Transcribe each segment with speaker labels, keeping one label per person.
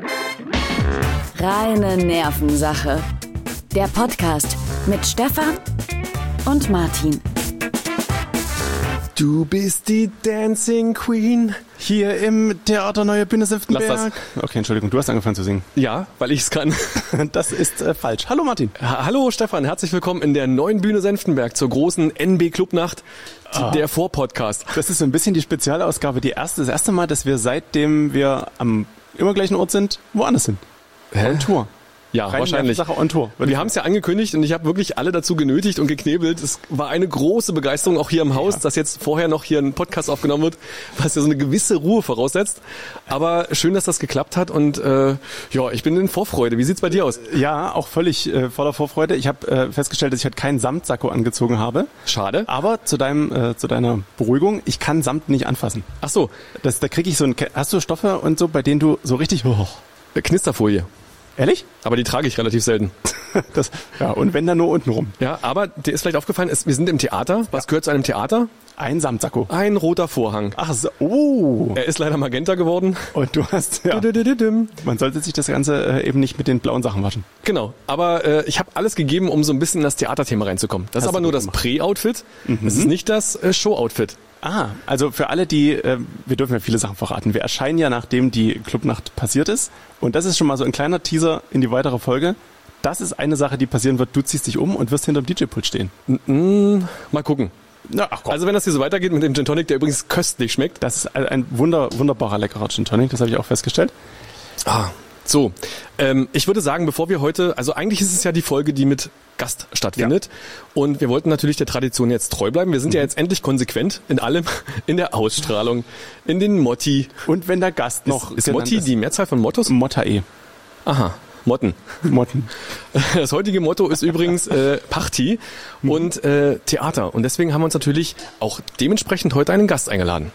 Speaker 1: Reine Nervensache. Der Podcast mit Stefan und Martin.
Speaker 2: Du bist die Dancing Queen hier im Theater Neue Bühne Senftenberg.
Speaker 3: Lass das.
Speaker 2: Okay, Entschuldigung, du hast angefangen zu singen.
Speaker 3: Ja, weil ich es kann.
Speaker 2: Das ist falsch. Hallo Martin.
Speaker 3: Hallo Stefan, herzlich willkommen in der Neuen Bühne Senftenberg zur großen NB Clubnacht, der Vorpodcast.
Speaker 2: Das ist so ein bisschen die Spezialausgabe, das erste Mal, dass wir seitdem wir am immer gleichen Ort sind, woanders sind. On Tour.
Speaker 3: Ja, wahrscheinlich.
Speaker 2: Sache on Tour.
Speaker 3: Wir haben es ja angekündigt und ich habe wirklich alle dazu genötigt und geknebelt. Es war eine große Begeisterung auch hier im Haus, dass jetzt vorher noch hier ein Podcast aufgenommen wird, was ja so eine gewisse Ruhe voraussetzt. Aber schön, dass das geklappt hat und ja, ich bin in Vorfreude. Wie sieht's bei dir aus?
Speaker 2: Ja, auch völlig voller Vorfreude. Ich habe festgestellt, dass ich heute keinen Samtsacko angezogen habe.
Speaker 3: Schade.
Speaker 2: Aber zu deiner Beruhigung, ich kann Samt nicht anfassen.
Speaker 3: Ach so.
Speaker 2: Da kriege ich hast du Stoffe und so, bei denen du so richtig...
Speaker 3: Knisterfolie.
Speaker 2: Ehrlich?
Speaker 3: Aber die trage ich relativ selten.
Speaker 2: Ja, und wenn dann nur unten rum.
Speaker 3: Ja, aber dir ist vielleicht aufgefallen, wir sind im Theater. Was gehört zu einem Theater?
Speaker 2: Ein Samtsacko.
Speaker 3: Ein roter Vorhang.
Speaker 2: Ach so. Oh.
Speaker 3: Er ist leider magenta geworden.
Speaker 2: Und du hast... Ja. Man sollte sich das Ganze eben nicht mit den blauen Sachen waschen.
Speaker 3: Genau. Aber ich habe alles gegeben, um so ein bisschen in das Theaterthema reinzukommen. Das ist aber nur das Prä-Outfit. Das ist nicht das Show-Outfit.
Speaker 2: Also für alle, wir dürfen ja viele Sachen verraten. Wir erscheinen ja, nachdem die Clubnacht passiert ist. Und das ist schon mal so ein kleiner Teaser in die weitere Folge. Das ist eine Sache, die passieren wird. Du ziehst dich um und wirst hinterm DJ-Pult stehen.
Speaker 3: Mal gucken.
Speaker 2: Ach komm.
Speaker 3: Also wenn das hier so weitergeht mit dem Gin Tonic, der übrigens köstlich schmeckt.
Speaker 2: Das ist ein wunderbarer, leckerer Gin Tonic. Das habe ich auch festgestellt.
Speaker 3: So, ich würde sagen, bevor wir heute, also eigentlich ist es ja die Folge, die mit Gast stattfindet. Ja. Und wir wollten natürlich der Tradition jetzt treu bleiben. Wir sind ja jetzt endlich konsequent in allem, in der Ausstrahlung, in den Motti.
Speaker 2: Und wenn der Gast noch...
Speaker 3: Ist Motti die Mehrzahl von Mottos?
Speaker 2: Mottae.
Speaker 3: Aha. Motten. Das heutige Motto ist übrigens Party und Theater. Und deswegen haben wir uns natürlich auch dementsprechend heute einen Gast eingeladen.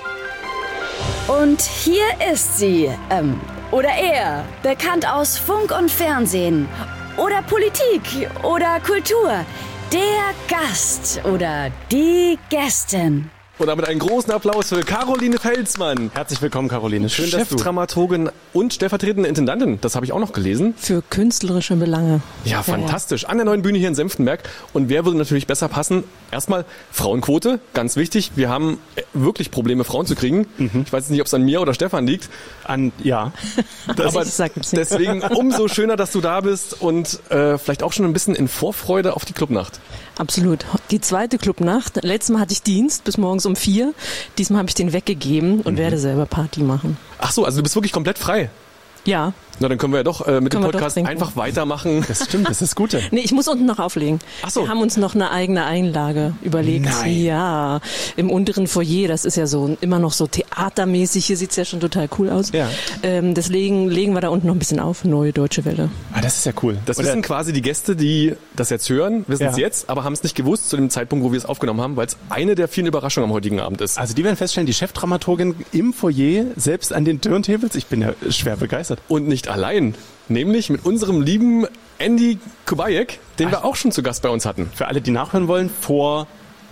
Speaker 1: Und hier ist sie, oder er, bekannt aus Funk und Fernsehen oder Politik oder Kultur, der Gast oder die Gästin.
Speaker 3: Und damit einen großen Applaus für Caroline Felsmann.
Speaker 2: Herzlich willkommen, Caroline. Schön, dass du...
Speaker 3: Chefdramaturgin und stellvertretende Intendantin. Das habe ich auch noch gelesen.
Speaker 4: Für künstlerische Belange.
Speaker 3: Ja, fantastisch. An der Neuen Bühne hier in Senftenberg. Und wer würde natürlich besser passen? Erstmal Frauenquote, ganz wichtig. Wir haben wirklich Probleme, Frauen zu kriegen. Ich weiß nicht, ob es an mir oder Stefan liegt.
Speaker 2: Ja.
Speaker 3: Aber deswegen umso schöner, dass du da bist und vielleicht auch schon ein bisschen in Vorfreude auf die Clubnacht.
Speaker 4: Absolut. Die zweite Clubnacht. Letztes Mal hatte ich Dienst bis morgens um 4. Diesmal habe ich den weggegeben und werde selber Party machen.
Speaker 3: Ach so, also du bist wirklich komplett frei?
Speaker 4: Ja.
Speaker 3: Na, dann können wir ja doch mit dem Podcast einfach weitermachen.
Speaker 2: Das stimmt, das ist das Gute.
Speaker 4: Nee, ich muss unten noch auflegen.
Speaker 3: Ach so.
Speaker 4: Wir haben uns noch eine eigene Einlage überlegt.
Speaker 2: Nein.
Speaker 4: Ja, im unteren Foyer, das ist ja so immer noch so theatermäßig. Hier sieht's ja schon total cool aus.
Speaker 2: Ja.
Speaker 4: Deswegen legen wir da unten noch ein bisschen auf, Neue Deutsche Welle.
Speaker 2: Das ist ja cool.
Speaker 3: Das wissen quasi die Gäste, die das jetzt hören, wissen es jetzt, aber haben es nicht gewusst zu dem Zeitpunkt, wo wir es aufgenommen haben, weil es eine der vielen Überraschungen am heutigen Abend ist.
Speaker 2: Also die werden feststellen, die Chefdramaturgin im Foyer, selbst an den Turntables, ich bin ja schwer begeistert.
Speaker 3: Und nicht allein. Nämlich mit unserem lieben Andy Kubajek, den wir auch schon zu Gast bei uns hatten.
Speaker 2: Für alle, die nachhören wollen, vor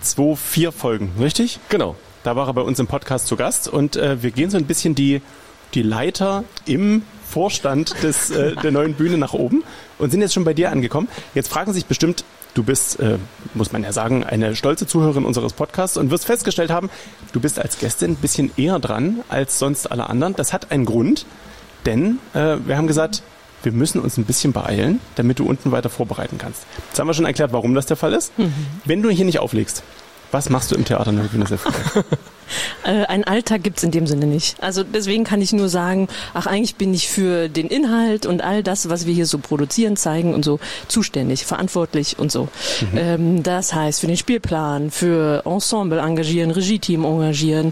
Speaker 2: 4 Folgen, richtig?
Speaker 3: Genau.
Speaker 2: Da war er bei uns im Podcast zu Gast und wir gehen so ein bisschen die Leiter im Vorstand der Neuen Bühne nach oben und sind jetzt schon bei dir angekommen. Jetzt fragen sich bestimmt, du bist, muss man ja sagen, eine stolze Zuhörerin unseres Podcasts und wirst festgestellt haben, du bist als Gästin ein bisschen eher dran als sonst alle anderen. Das hat einen Grund, denn wir haben gesagt, wir müssen uns ein bisschen beeilen, damit du unten weiter vorbereiten kannst. Jetzt haben wir schon erklärt, warum das der Fall ist. Wenn du hier nicht auflegst, was machst du im Theater Neue Bühne Senftenberg?
Speaker 4: Einen Alltag gibt's in dem Sinne nicht. Also deswegen kann ich nur sagen, eigentlich bin ich für den Inhalt und all das, was wir hier so produzieren, zeigen und so zuständig, verantwortlich und so. Das heißt, für den Spielplan, für Ensemble engagieren, Regie-Team engagieren.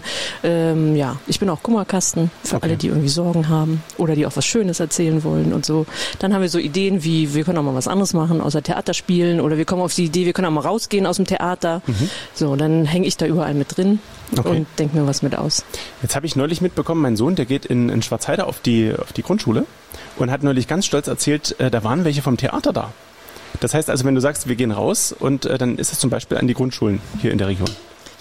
Speaker 4: Ich bin auch Kummerkasten für alle, die irgendwie Sorgen haben oder die auch was Schönes erzählen wollen und so. Dann haben wir so Ideen wie, wir können auch mal was anderes machen, außer Theater spielen, oder wir kommen auf die Idee, wir können auch mal rausgehen aus dem Theater. So, dann hänge ich da überall mit drin. Und denk mir was mit aus.
Speaker 2: Jetzt habe ich neulich mitbekommen, mein Sohn, der geht in Schwarzheide auf die Grundschule und hat neulich ganz stolz erzählt, da waren welche vom Theater da. Das heißt also, wenn du sagst, wir gehen raus und dann ist es zum Beispiel an die Grundschulen hier in der Region.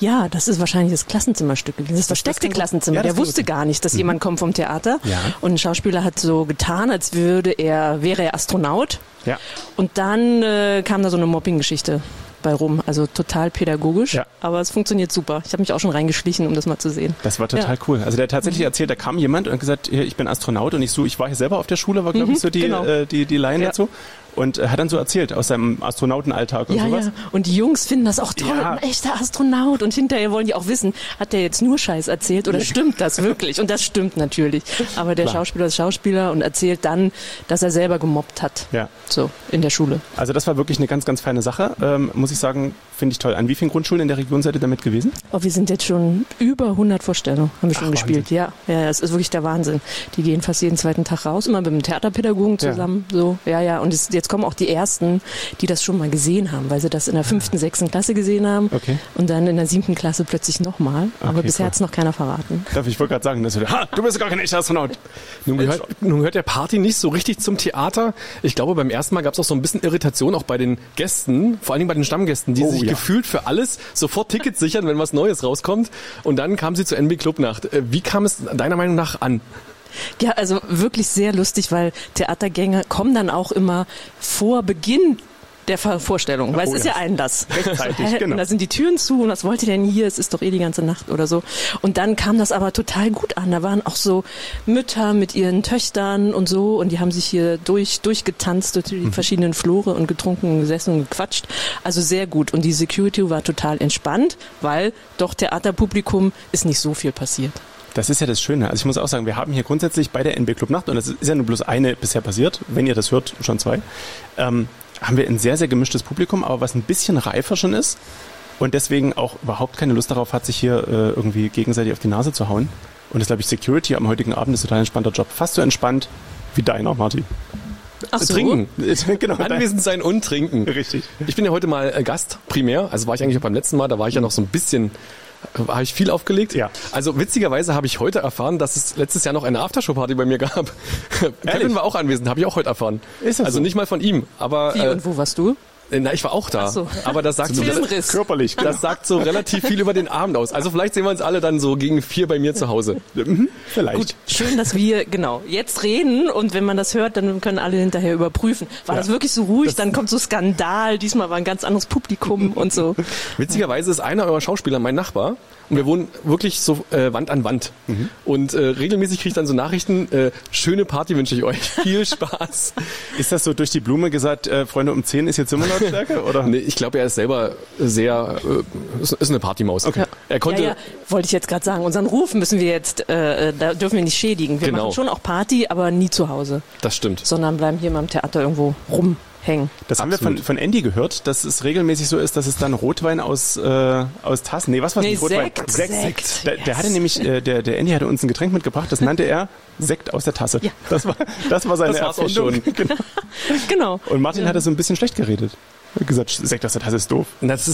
Speaker 4: Ja, das ist wahrscheinlich das Klassenzimmerstück gewesen. Das versteckte Klassenzimmer.
Speaker 2: Ja,
Speaker 4: der wusste gar nicht, dass jemand kommt vom Theater.
Speaker 2: Ja.
Speaker 4: Und ein Schauspieler hat so getan, als wäre er Astronaut.
Speaker 2: Ja.
Speaker 4: Und dann kam da so eine Mobbing-Geschichte bei rum. Also total pädagogisch,
Speaker 2: Ja.
Speaker 4: aber es funktioniert super. Ich habe mich auch schon reingeschlichen, um das mal zu sehen.
Speaker 2: Das war total cool. Also der hat tatsächlich erzählt, da kam jemand und hat gesagt, hier, ich bin Astronaut und ich war hier selber auf der Schule, war glaube ich so die Line dazu. Und hat dann so erzählt aus seinem Astronautenalltag und sowas.
Speaker 4: Ja. Und die Jungs finden das auch toll,
Speaker 2: Ja.
Speaker 4: ein echter Astronaut. Und hinterher wollen die auch wissen, hat der jetzt nur Scheiß erzählt oder stimmt das wirklich? Und das stimmt natürlich. Aber der
Speaker 2: Klar.
Speaker 4: Schauspieler ist Schauspieler und erzählt dann, dass er selber gemobbt hat.
Speaker 2: Ja.
Speaker 4: So, in der Schule.
Speaker 2: Also das war wirklich eine ganz, ganz feine Sache. Muss ich sagen, finde ich toll. An wie vielen Grundschulen in der Region seid ihr damit gewesen?
Speaker 4: Oh, wir sind jetzt schon über 100 Vorstellungen, haben wir schon
Speaker 2: Ach,
Speaker 4: gespielt. Ja, es ist wirklich der Wahnsinn. Die gehen fast jeden zweiten Tag raus, immer mit dem Theaterpädagogen zusammen. So, ja. Und jetzt kommen auch die ersten, die das schon mal gesehen haben, weil sie das in der 5., 6. Klasse gesehen haben.
Speaker 2: Okay.
Speaker 4: Und dann in der 7. Klasse plötzlich nochmal. Aber
Speaker 2: Okay,
Speaker 4: bisher
Speaker 2: cool.
Speaker 4: hat es noch keiner verraten.
Speaker 2: Ich wollte gerade sagen, du bist gar kein echter Astronaut.
Speaker 3: Nun gehört der Party nicht so richtig zum Theater. Ich glaube, beim ersten Mal gab es auch so ein bisschen Irritation, auch bei den Gästen, vor allen Dingen bei den Stammgästen, die sich gefühlt für alles sofort Tickets sichern, wenn was Neues rauskommt. Und dann kam sie zur NB Clubnacht. Wie kam es deiner Meinung nach an?
Speaker 4: Ja, also wirklich sehr lustig, weil Theatergänge kommen dann auch immer vor Beginn der Vorstellung, weil es ist ja Einlass.
Speaker 2: Rechtzeitig, genau.
Speaker 4: Und da sind die Türen zu und was wollt ihr denn hier? Es ist doch die ganze Nacht oder so. Und dann kam das aber total gut an. Da waren auch so Mütter mit ihren Töchtern und so und die haben sich hier durchgetanzt durch die verschiedenen Flore und getrunken, gesessen und gequatscht. Also sehr gut. Und die Security war total entspannt, weil doch Theaterpublikum ist nicht so viel passiert.
Speaker 2: Das ist ja das Schöne. Also ich muss auch sagen, wir haben hier grundsätzlich bei der NB Clubnacht, und es ist ja nur bloß eine bisher passiert, wenn ihr das hört, schon 2, haben wir ein sehr, sehr gemischtes Publikum, aber was ein bisschen reifer schon ist und deswegen auch überhaupt keine Lust darauf hat, sich hier irgendwie gegenseitig auf die Nase zu hauen. Und das, glaube ich, Security am heutigen Abend ist total ein entspannter Job. Fast so entspannt wie deiner, Martin.
Speaker 4: Ach so.
Speaker 3: Trinken.
Speaker 2: Genau,
Speaker 3: Anwesend sein und trinken.
Speaker 2: Richtig.
Speaker 3: Ich bin ja heute mal Gast primär, also war ich eigentlich auch beim letzten Mal, da war ich ja noch so ein bisschen, habe ich viel aufgelegt.
Speaker 2: Ja.
Speaker 3: Also witzigerweise habe ich heute erfahren, dass es letztes Jahr noch eine Aftershow-Party bei mir gab. Kevin war auch anwesend, habe ich auch heute erfahren.
Speaker 2: Ist das
Speaker 3: also
Speaker 2: so?
Speaker 3: nicht mal von ihm, aber...
Speaker 4: Wie und wo warst du?
Speaker 3: Na, ich war auch da.
Speaker 4: Ach so.
Speaker 3: Aber das sagt,
Speaker 4: Filmriss.
Speaker 2: Körperlich.
Speaker 3: das sagt so relativ viel über den Abend aus. Also vielleicht sehen wir uns alle dann so gegen 4 bei mir zu Hause.
Speaker 2: Vielleicht.
Speaker 4: Gut, schön, dass wir jetzt reden und wenn man das hört, dann können alle hinterher überprüfen. War das wirklich so ruhig? Dann kommt so Skandal. Diesmal war ein ganz anderes Publikum und so.
Speaker 3: Witzigerweise ist einer eurer Schauspieler mein Nachbar und wir wohnen wirklich so Wand an Wand. Und regelmäßig kriege ich dann so Nachrichten, schöne Party wünsche ich euch, viel Spaß.
Speaker 2: Ist das so durch die Blume gesagt, Freunde, um 10 ist jetzt Zimmerlautstärke? Oder?
Speaker 3: Nee, ich glaube, er ist selber sehr, ist eine Partymaus.
Speaker 2: Okay.
Speaker 3: Er konnte...
Speaker 4: Ja, wollte ich jetzt gerade sagen. Unseren Ruf müssen wir jetzt, da dürfen wir nicht schädigen. Wir
Speaker 3: Genau.
Speaker 4: machen schon auch Party, aber nie zu Hause,
Speaker 3: Das stimmt.
Speaker 4: sondern bleiben hier mal im Theater irgendwo rumhängen.
Speaker 2: Das haben
Speaker 3: Absolut.
Speaker 2: wir von Andy gehört, dass es regelmäßig so ist, dass es dann Rotwein aus Tassen, nee, was war
Speaker 4: Nee,
Speaker 2: das? Rotwein.
Speaker 4: Sekt.
Speaker 2: Der hatte nämlich, der Andy hatte uns ein Getränk mitgebracht, das nannte er Sekt aus der Tasse.
Speaker 4: Ja.
Speaker 2: Das war seine
Speaker 3: Das war's auch
Speaker 2: Erfindung.
Speaker 3: schon.
Speaker 2: Genau.
Speaker 4: Genau.
Speaker 2: Und Martin hat es so ein bisschen schlecht geredet. Er hat gesagt, Sekt aus der Tasse ist doof.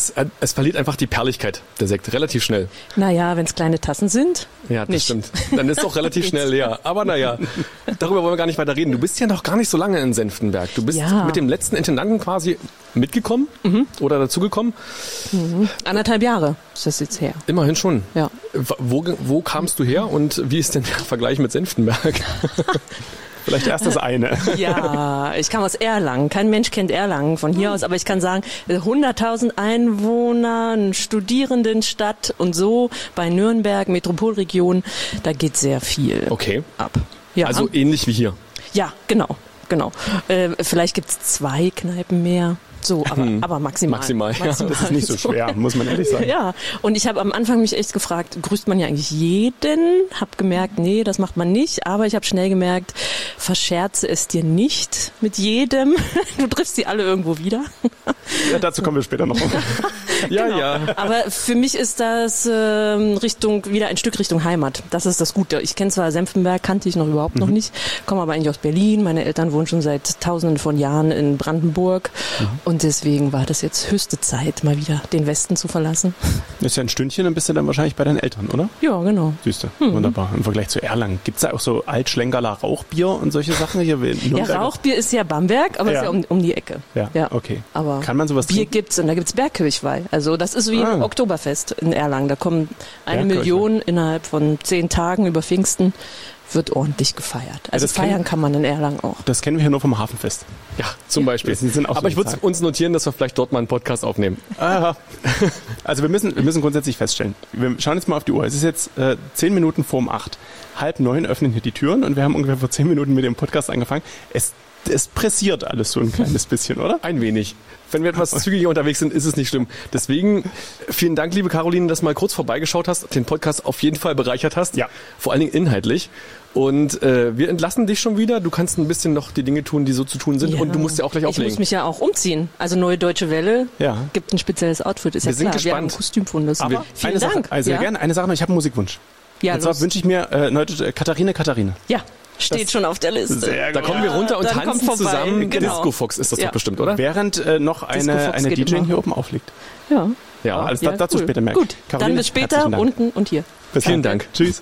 Speaker 3: Es verliert einfach die Perligkeit, der Sekt, relativ schnell.
Speaker 4: Naja, wenn es kleine Tassen sind.
Speaker 3: Ja, das
Speaker 4: Nicht.
Speaker 3: stimmt. Dann ist es auch relativ schnell leer. Aber naja, darüber wollen wir gar nicht weiter reden. Du bist ja noch gar nicht so lange in Senftenberg. Du bist
Speaker 4: Ja.
Speaker 3: mit dem letzten Intendanten quasi mitgekommen oder dazugekommen.
Speaker 4: 1,5 Jahre ist das jetzt her.
Speaker 3: Immerhin schon.
Speaker 4: Ja.
Speaker 3: Wo kamst du her und wie ist denn der Vergleich mit Senftenberg?
Speaker 2: Vielleicht erst das eine.
Speaker 4: Ja, ich kam aus Erlangen. Kein Mensch kennt Erlangen von hier aus, aber ich kann sagen, 100.000 Einwohner, eine Studierendenstadt und so bei Nürnberg, Metropolregion, da geht sehr viel
Speaker 3: Okay.
Speaker 4: ab. Ja,
Speaker 3: Also ähnlich wie hier.
Speaker 4: ja, genau. Vielleicht gibt's 2 Kneipen mehr. So, aber maximal.
Speaker 3: Maximal, ja.
Speaker 2: Das ist nicht so schwer, muss man ehrlich sagen.
Speaker 4: Ja, und ich habe am Anfang mich echt gefragt, grüßt man ja eigentlich jeden? Hab gemerkt, nee, das macht man nicht. Aber ich habe schnell gemerkt, verscherze es dir nicht mit jedem. Du triffst sie alle irgendwo wieder.
Speaker 2: Ja, dazu kommen wir später noch.
Speaker 3: Ja,
Speaker 4: Genau.
Speaker 3: ja.
Speaker 4: Aber für mich ist das wieder ein Stück Richtung Heimat. Das ist das Gute. Ich kenne zwar Senftenberg, kannte ich noch überhaupt noch nicht, komme aber eigentlich aus Berlin. Meine Eltern wohnen schon seit Tausenden von Jahren in Brandenburg. Und deswegen war das jetzt höchste Zeit, mal wieder den Westen zu verlassen.
Speaker 2: Das ist ja ein Stündchen, dann bist du dann wahrscheinlich bei deinen Eltern, oder?
Speaker 4: Ja, genau.
Speaker 2: Siehst du, wunderbar. Im Vergleich zu Erlangen. Gibt's da auch so Altschlenkerler Rauchbier und solche Sachen hier?
Speaker 4: Ja, Rauchbier ist ja Bamberg, aber
Speaker 2: Ja.
Speaker 4: ist ja um die Ecke.
Speaker 2: Ja, okay.
Speaker 4: Aber
Speaker 2: Kann man sowas
Speaker 4: Bier
Speaker 2: trinken?
Speaker 4: gibt's und da gibt's Bergkirchweih. Also das ist wie ein Oktoberfest in Erlangen. Da kommen 1 Million innerhalb von 10 Tagen über Pfingsten. Wird ordentlich gefeiert. Also feiern kann man in Erlangen auch.
Speaker 2: Das kennen wir hier nur vom Hafenfest.
Speaker 3: Ja, zum Beispiel. Aber ich würde uns notieren, dass wir vielleicht dort mal einen Podcast aufnehmen.
Speaker 2: Also wir müssen grundsätzlich feststellen, wir schauen jetzt mal auf die Uhr. Es ist jetzt 10 Minuten vorm 8. 8:30 öffnen hier die Türen und wir haben ungefähr vor 10 Minuten mit dem Podcast angefangen. Es pressiert alles so ein kleines bisschen, oder?
Speaker 3: Ein wenig. Wenn wir etwas zügiger unterwegs sind, ist es nicht schlimm. Deswegen vielen Dank, liebe Caroline, dass du mal kurz vorbeigeschaut hast, den Podcast auf jeden Fall bereichert hast.
Speaker 2: Ja.
Speaker 3: Vor allen Dingen inhaltlich. Und wir entlassen dich schon wieder. Du kannst ein bisschen noch die Dinge tun, die so zu tun sind. Ja. Und du musst ja auch gleich auflegen.
Speaker 4: Ich muss mich ja auch umziehen. Also Neue Deutsche Welle gibt ein spezielles Outfit. Ist
Speaker 3: wir
Speaker 4: ja
Speaker 3: sind
Speaker 4: klar.
Speaker 3: gespannt.
Speaker 4: Wir haben ein Kostümfundus.
Speaker 2: Aber
Speaker 4: vielen Dank.
Speaker 2: Gerne. Eine Sache noch, ich habe einen Musikwunsch.
Speaker 4: Ja,
Speaker 2: und zwar wünsche ich mir Katharine.
Speaker 4: Ja. Steht schon auf der Liste.
Speaker 2: Sehr gut.
Speaker 3: Da kommen wir runter und tanzen zusammen.
Speaker 4: Genau.
Speaker 3: Disco Fox ist das doch bestimmt, oder?
Speaker 2: Während noch eine DJ hier oben auflegt.
Speaker 4: Ja.
Speaker 2: Also dazu später mehr.
Speaker 4: Gut, dann bis später unten und hier.
Speaker 3: Vielen Dank.
Speaker 2: Tschüss.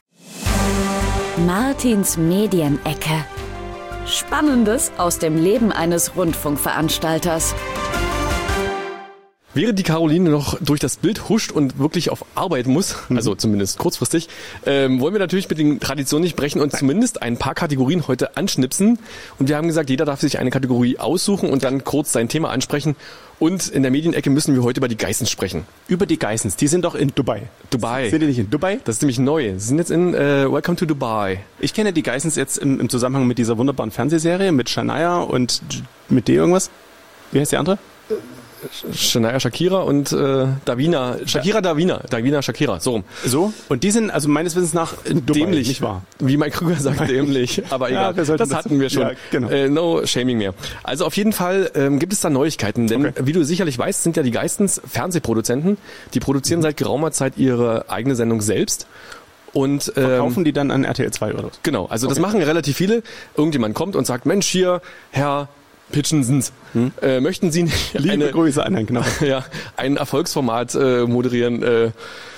Speaker 1: Martins Medienecke. Spannendes aus dem Leben eines Rundfunkveranstalters.
Speaker 3: Während die Caroline noch durch das Bild huscht und wirklich auf Arbeit muss, also zumindest kurzfristig, wollen wir natürlich mit den Traditionen nicht brechen und zumindest ein paar Kategorien heute anschnipsen. Und wir haben gesagt, jeder darf sich eine Kategorie aussuchen und dann kurz sein Thema ansprechen. Und in der Medienecke müssen wir heute über die Geissens sprechen.
Speaker 2: Über die Geissens, die sind doch in Dubai.
Speaker 3: Sind
Speaker 2: die nicht in Dubai?
Speaker 3: Das ist nämlich neu. Sie sind jetzt in Welcome to Dubai.
Speaker 2: Ich kenne die Geissens jetzt im Zusammenhang mit dieser wunderbaren Fernsehserie mit Shania und mit dir irgendwas. Wie heißt die andere?
Speaker 3: Shania Shakira und Davina. Davina Shakira, so rum.
Speaker 2: So? Und die sind also meines Wissens nach in Dubai,
Speaker 3: dämlich,
Speaker 2: nicht wahr?
Speaker 3: Wie mein Krüger sagt, dämlich. Aber egal, das hatten wir schon.
Speaker 2: Ja, genau.
Speaker 3: No shaming mehr. Also auf jeden Fall gibt es da Neuigkeiten, denn wie du sicherlich weißt, sind ja die Geissens Fernsehproduzenten. Die produzieren seit geraumer Zeit ihre eigene Sendung selbst. Und
Speaker 2: verkaufen die dann an RTL 2 oder was?
Speaker 3: Genau, also das machen relativ viele. Irgendjemand kommt und sagt, Mensch, hier, Herr Pitchensens, möchten Sie nicht
Speaker 2: Liebe Grüße an Herrn Knopf.
Speaker 3: ein Erfolgsformat moderieren,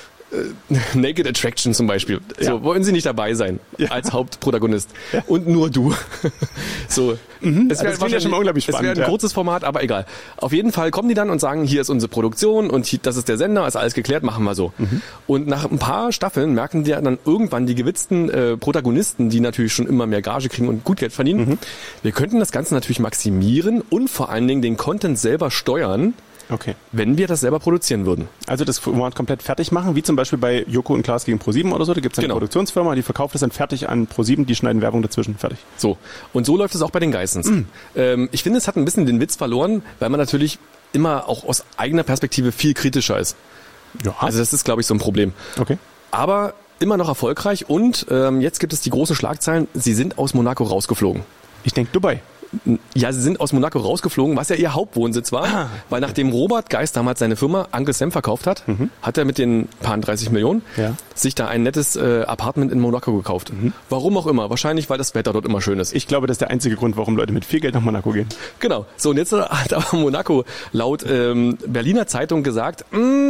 Speaker 3: Naked Attraction zum Beispiel. So, wollen Sie nicht dabei sein als Hauptprotagonist? Und nur du. So.
Speaker 2: Das wäre ja schon mal unglaublich spannend.
Speaker 3: Es wäre ein kurzes Format, aber egal. Auf jeden Fall kommen die dann und sagen, hier ist unsere Produktion und das ist der Sender, ist alles geklärt, machen wir so. Und nach ein paar Staffeln merken die dann irgendwann die gewitzten Protagonisten, die natürlich schon immer mehr Gage kriegen und gut Geld verdienen. Wir könnten das Ganze natürlich maximieren und vor allen Dingen den Content selber steuern.
Speaker 2: Okay.
Speaker 3: Wenn wir das selber produzieren würden.
Speaker 2: Also das Format komplett fertig machen, wie zum Beispiel bei Joko und Klaas gegen ProSieben oder so. Da gibt es eine Produktionsfirma, die verkauft es dann fertig an ProSieben, die schneiden Werbung dazwischen, fertig.
Speaker 3: So. Und so läuft es auch bei den Geissens. Ich finde, es hat ein bisschen den Witz verloren, weil man natürlich immer auch aus eigener Perspektive viel kritischer ist.
Speaker 2: Ja.
Speaker 3: Also das ist, glaube ich, so ein Problem.
Speaker 2: Okay.
Speaker 3: Aber immer noch erfolgreich und jetzt gibt es die großen Schlagzeilen, sie sind aus Monaco rausgeflogen.
Speaker 2: Ich denke Dubai.
Speaker 3: Ja, sie sind aus Monaco rausgeflogen, was ja ihr Hauptwohnsitz war, weil nachdem Robert Geis damals seine Firma Uncle Sam verkauft hat, hat er mit den paar 30 Millionen sich da ein nettes Apartment in Monaco gekauft. Warum auch immer, wahrscheinlich, weil das Wetter dort immer schön ist.
Speaker 2: Ich glaube, das ist der einzige Grund, warum Leute mit viel Geld nach Monaco gehen.
Speaker 3: Genau, so und jetzt hat aber Monaco laut Berliner Zeitung gesagt,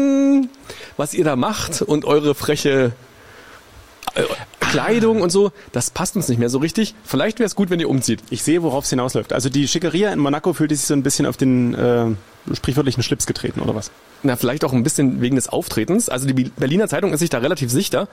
Speaker 3: was ihr da macht und eure freche Kleidung und so, das passt uns nicht mehr so richtig. Vielleicht wäre es gut, wenn ihr umzieht.
Speaker 2: Ich sehe, worauf es hinausläuft. Also die Schickeria in Monaco fühlte sich so ein bisschen auf den sprichwörtlichen Schlips getreten, oder was?
Speaker 3: Na, vielleicht auch ein bisschen wegen des Auftretens. Also die Berliner Zeitung ist sich da relativ sicher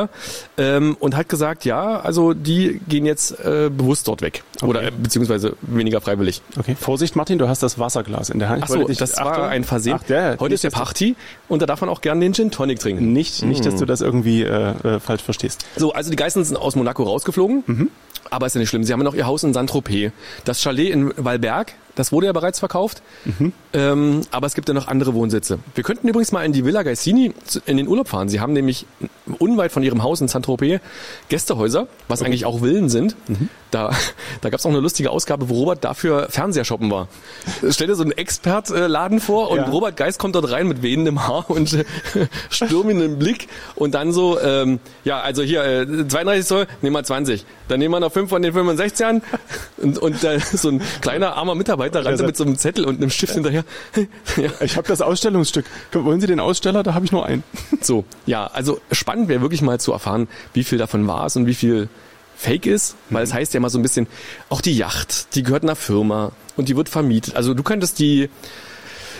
Speaker 3: und hat gesagt, ja, also die gehen jetzt bewusst dort weg.
Speaker 2: Okay.
Speaker 3: Oder beziehungsweise weniger freiwillig.
Speaker 2: Okay. Vorsicht, Martin, du hast das Wasserglas in der Hand.
Speaker 3: Achso, das war ein Versehen. Heute ist der Party und da darf man auch gerne den Gin Tonic trinken.
Speaker 2: Nicht, dass du das irgendwie falsch verstehst.
Speaker 3: So, also die Geissens sind aus Monaco rausgeflogen. Aber ist ja nicht schlimm. Sie haben ja noch ihr Haus in Saint-Tropez. Das Chalet in Wallberg, das wurde ja bereits verkauft. Aber es gibt ja noch andere Wohnsitze. Wir könnten übrigens mal in die Villa Gaisini in den Urlaub fahren. Sie haben nämlich unweit von ihrem Haus in Saint-Tropez Gästehäuser, was eigentlich auch Villen sind. Da gab es auch eine lustige Ausgabe, wo Robert dafür Fernseher shoppen war. Stell dir so einen Expert-Laden vor und Robert Geis kommt dort rein mit wehendem Haar und stürmendem Blick und dann so, also hier 32 Zoll, nehmen wir 20. Dann nehmen wir noch 5 von den 65ern und so ein kleiner armer Mitarbeiter rannte mit so einem Zettel und einem Stift hinterher.
Speaker 2: Ich habe das Ausstellungsstück. Wollen Sie den Aussteller? Da habe ich nur einen.
Speaker 3: So, ja, also spannend wäre wirklich mal zu erfahren, wie viel davon war es und wie viel Fake ist, weil es heißt ja mal so ein bisschen, auch die Yacht, die gehört einer Firma und die wird vermietet. Also du könntest die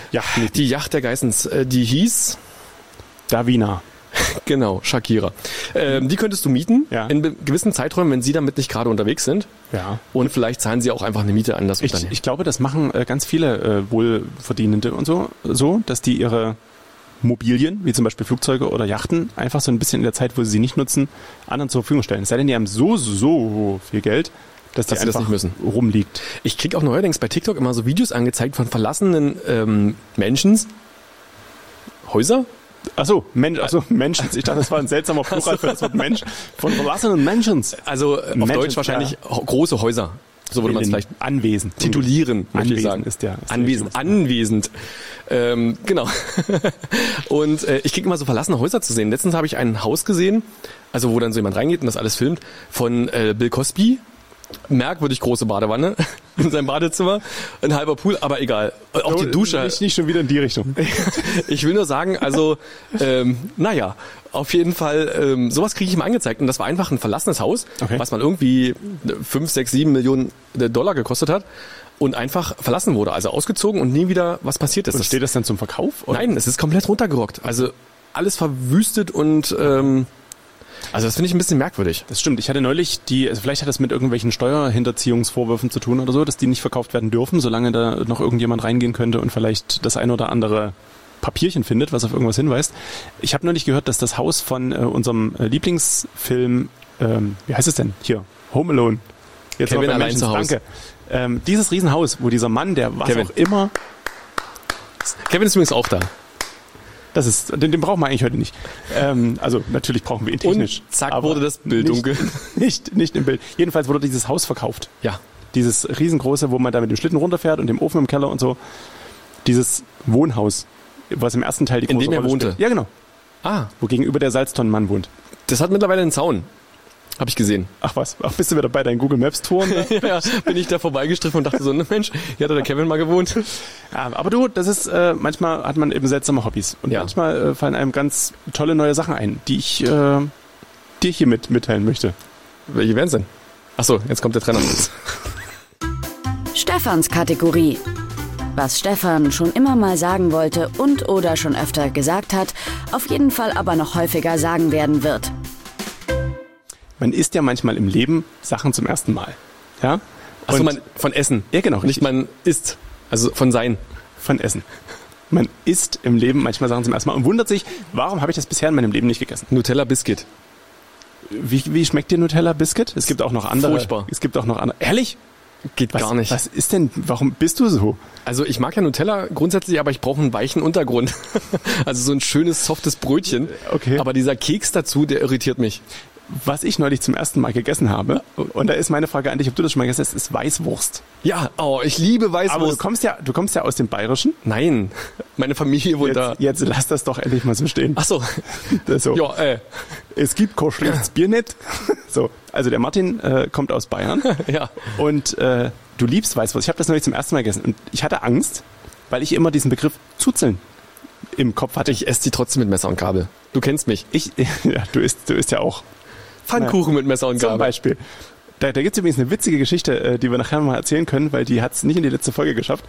Speaker 2: Ja,
Speaker 3: Die Yacht der Geissens, die hieß...
Speaker 2: Davina.
Speaker 3: Genau, Shakira. Die könntest du mieten
Speaker 2: Ja.
Speaker 3: in gewissen Zeiträumen, wenn sie damit nicht gerade unterwegs sind.
Speaker 2: Ja.
Speaker 3: Und vielleicht zahlen sie auch einfach eine Miete an das
Speaker 2: Ich
Speaker 3: Unternehmen.
Speaker 2: glaube, das machen ganz viele Wohlverdienende und so, dass die ihre Mobilien, wie zum Beispiel Flugzeuge oder Yachten, einfach so ein bisschen in der Zeit, wo sie nicht nutzen, anderen zur Verfügung stellen. Es sei denn, die haben so viel Geld, dass
Speaker 3: sie
Speaker 2: die
Speaker 3: das
Speaker 2: einfach
Speaker 3: nicht müssen.
Speaker 2: rumliegt.
Speaker 3: Ich kriege auch neuerdings bei TikTok immer so Videos angezeigt von verlassenen Menschen. Häuser?
Speaker 2: Achso, Menschen. Ich dachte, das war ein seltsamer Plural für das Wort Mensch. Von verlassenen Menschen.
Speaker 3: Also auf
Speaker 2: Menschen,
Speaker 3: Deutsch wahrscheinlich große Häuser. So würde man es vielleicht
Speaker 2: anwesend
Speaker 3: titulieren, möchte ich sagen.
Speaker 2: Ist der
Speaker 3: Anwesend. Genau. Und ich kriege immer so verlassene Häuser zu sehen. Letztens habe ich ein Haus gesehen, also wo dann so jemand reingeht und das alles filmt, von Bill Cosby. Merkwürdig große Badewanne in seinem Badezimmer, ein halber Pool, aber egal. Auch die Dusche.
Speaker 2: Nicht schon wieder in die Richtung.
Speaker 3: Ich will nur sagen, also, naja, auf jeden Fall, sowas kriege ich immer angezeigt. Und das war einfach ein verlassenes Haus,
Speaker 2: Okay.
Speaker 3: was man irgendwie 5, 6, 7 Millionen Dollar gekostet hat und einfach verlassen wurde. Also ausgezogen und nie wieder was passiert ist.
Speaker 2: Und steht das dann zum Verkauf? Oder?
Speaker 3: Nein, es ist komplett runtergerockt. Also alles verwüstet und also das finde ich ein bisschen merkwürdig.
Speaker 2: Das stimmt. Ich hatte neulich also vielleicht hat das mit irgendwelchen Steuerhinterziehungsvorwürfen zu tun oder so, dass die nicht verkauft werden dürfen, solange da noch irgendjemand reingehen könnte und vielleicht das ein oder andere Papierchen findet, was auf irgendwas hinweist. Ich habe neulich gehört, dass das Haus von unserem Lieblingsfilm, wie heißt es denn? Hier, Home Alone. Jetzt
Speaker 3: Kevin
Speaker 2: noch bei
Speaker 3: allein
Speaker 2: Menschen,
Speaker 3: zu Hause.
Speaker 2: Danke. Dieses Riesenhaus, wo dieser Mann, der was
Speaker 3: Kevin.
Speaker 2: auch immer,
Speaker 3: Kevin ist übrigens auch da.
Speaker 2: den brauchen wir eigentlich heute nicht. Also natürlich brauchen wir ihn technisch.
Speaker 3: Und zack,
Speaker 2: aber
Speaker 3: wurde das Bild dunkel.
Speaker 2: Nicht im Bild. Jedenfalls wurde dieses Haus verkauft.
Speaker 3: Ja.
Speaker 2: Dieses riesengroße, wo man da mit dem Schlitten runterfährt und dem Ofen im Keller und so. Dieses Wohnhaus, was im ersten Teil die
Speaker 3: In
Speaker 2: große
Speaker 3: dem er
Speaker 2: Rolle
Speaker 3: wohnte?
Speaker 2: spielt. Ja, genau.
Speaker 3: Ah,
Speaker 2: Wo gegenüber der Salztonnenmann wohnt.
Speaker 3: das hat mittlerweile einen Zaun. Habe ich gesehen.
Speaker 2: Ach was, bist du wieder bei deinen Google Maps Touren?
Speaker 3: Ja, bin ich da vorbeigestriffen und dachte so, Mensch, hier hat der Kevin mal gewohnt.
Speaker 2: Ja, aber du, das ist, manchmal hat man eben seltsame Hobbys. Und
Speaker 3: Ja.
Speaker 2: manchmal fallen einem ganz tolle neue Sachen ein, die ich dir hier mitteilen möchte.
Speaker 3: Welche wären's denn? Achso, jetzt kommt der Trenner.
Speaker 1: Stefans Kategorie. Was Stefan schon immer mal sagen wollte und oder schon öfter gesagt hat, auf jeden Fall aber noch häufiger sagen werden wird.
Speaker 2: Man isst ja manchmal im Leben Sachen zum ersten Mal. Ja?
Speaker 3: Achso,
Speaker 2: Und-
Speaker 3: man von Essen.
Speaker 2: Ja, genau,
Speaker 3: Nicht
Speaker 2: richtig.
Speaker 3: man isst. Also von Sein.
Speaker 2: Von Essen. Man isst im Leben manchmal Sachen zum ersten Mal und wundert sich, warum habe ich das bisher in meinem Leben nicht gegessen?
Speaker 3: Nutella Biscuit.
Speaker 2: Wie schmeckt dir Nutella Biscuit? Es gibt auch noch andere.
Speaker 3: Furchtbar.
Speaker 2: Es gibt auch noch andere. Ehrlich?
Speaker 3: Geht gar nicht.
Speaker 2: Was ist denn, warum bist du so?
Speaker 3: Also ich mag ja Nutella grundsätzlich, aber ich brauche einen weichen Untergrund. Also so ein schönes, softes Brötchen.
Speaker 2: Okay.
Speaker 3: Aber dieser Keks dazu, der irritiert mich.
Speaker 2: Was ich neulich zum ersten Mal gegessen habe, und da ist meine Frage an dich, ob du das schon mal gegessen hast, ist Weißwurst.
Speaker 3: Ja, oh, ich liebe Weißwurst.
Speaker 2: Aber du kommst ja aus dem Bayerischen.
Speaker 3: Nein, meine Familie wohnt da.
Speaker 2: Jetzt lass das doch endlich mal so stehen.
Speaker 3: Ach so.
Speaker 2: So.
Speaker 3: Ja,
Speaker 2: Es gibt kein schlechtes Bier nicht. So, also der Martin kommt aus Bayern.
Speaker 3: ja.
Speaker 2: Und du liebst Weißwurst. Ich habe das neulich zum ersten Mal gegessen. Und ich hatte Angst, weil ich immer diesen Begriff Zuzeln im Kopf hatte.
Speaker 3: Ich esse die trotzdem mit Messer und Gabel. Du kennst mich.
Speaker 2: Ja, du isst ja auch.
Speaker 3: Pfannkuchen mit Messer und
Speaker 2: Zum
Speaker 3: Gabel.
Speaker 2: Beispiel. Da gibt es übrigens eine witzige Geschichte, die wir nachher mal erzählen können, weil die hat es nicht in die letzte Folge geschafft.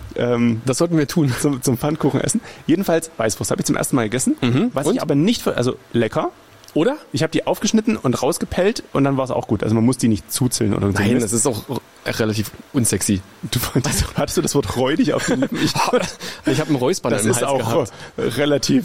Speaker 3: Das sollten wir tun.
Speaker 2: Zum Pfannkuchen essen. Jedenfalls, Weißwurst habe ich zum ersten Mal gegessen. Was
Speaker 3: Und?
Speaker 2: ich aber nicht, also lecker.
Speaker 3: Oder?
Speaker 2: Ich habe die aufgeschnitten und rausgepellt und dann war es auch gut. Also man muss die nicht zuzeln oder so.
Speaker 3: Nein, das ist auch relativ unsexy.
Speaker 2: Hattest du das Wort räudig auf den Lippen?
Speaker 3: Ich habe einen Räusper
Speaker 2: Das
Speaker 3: im
Speaker 2: ist
Speaker 3: Hals
Speaker 2: auch
Speaker 3: gehabt.
Speaker 2: relativ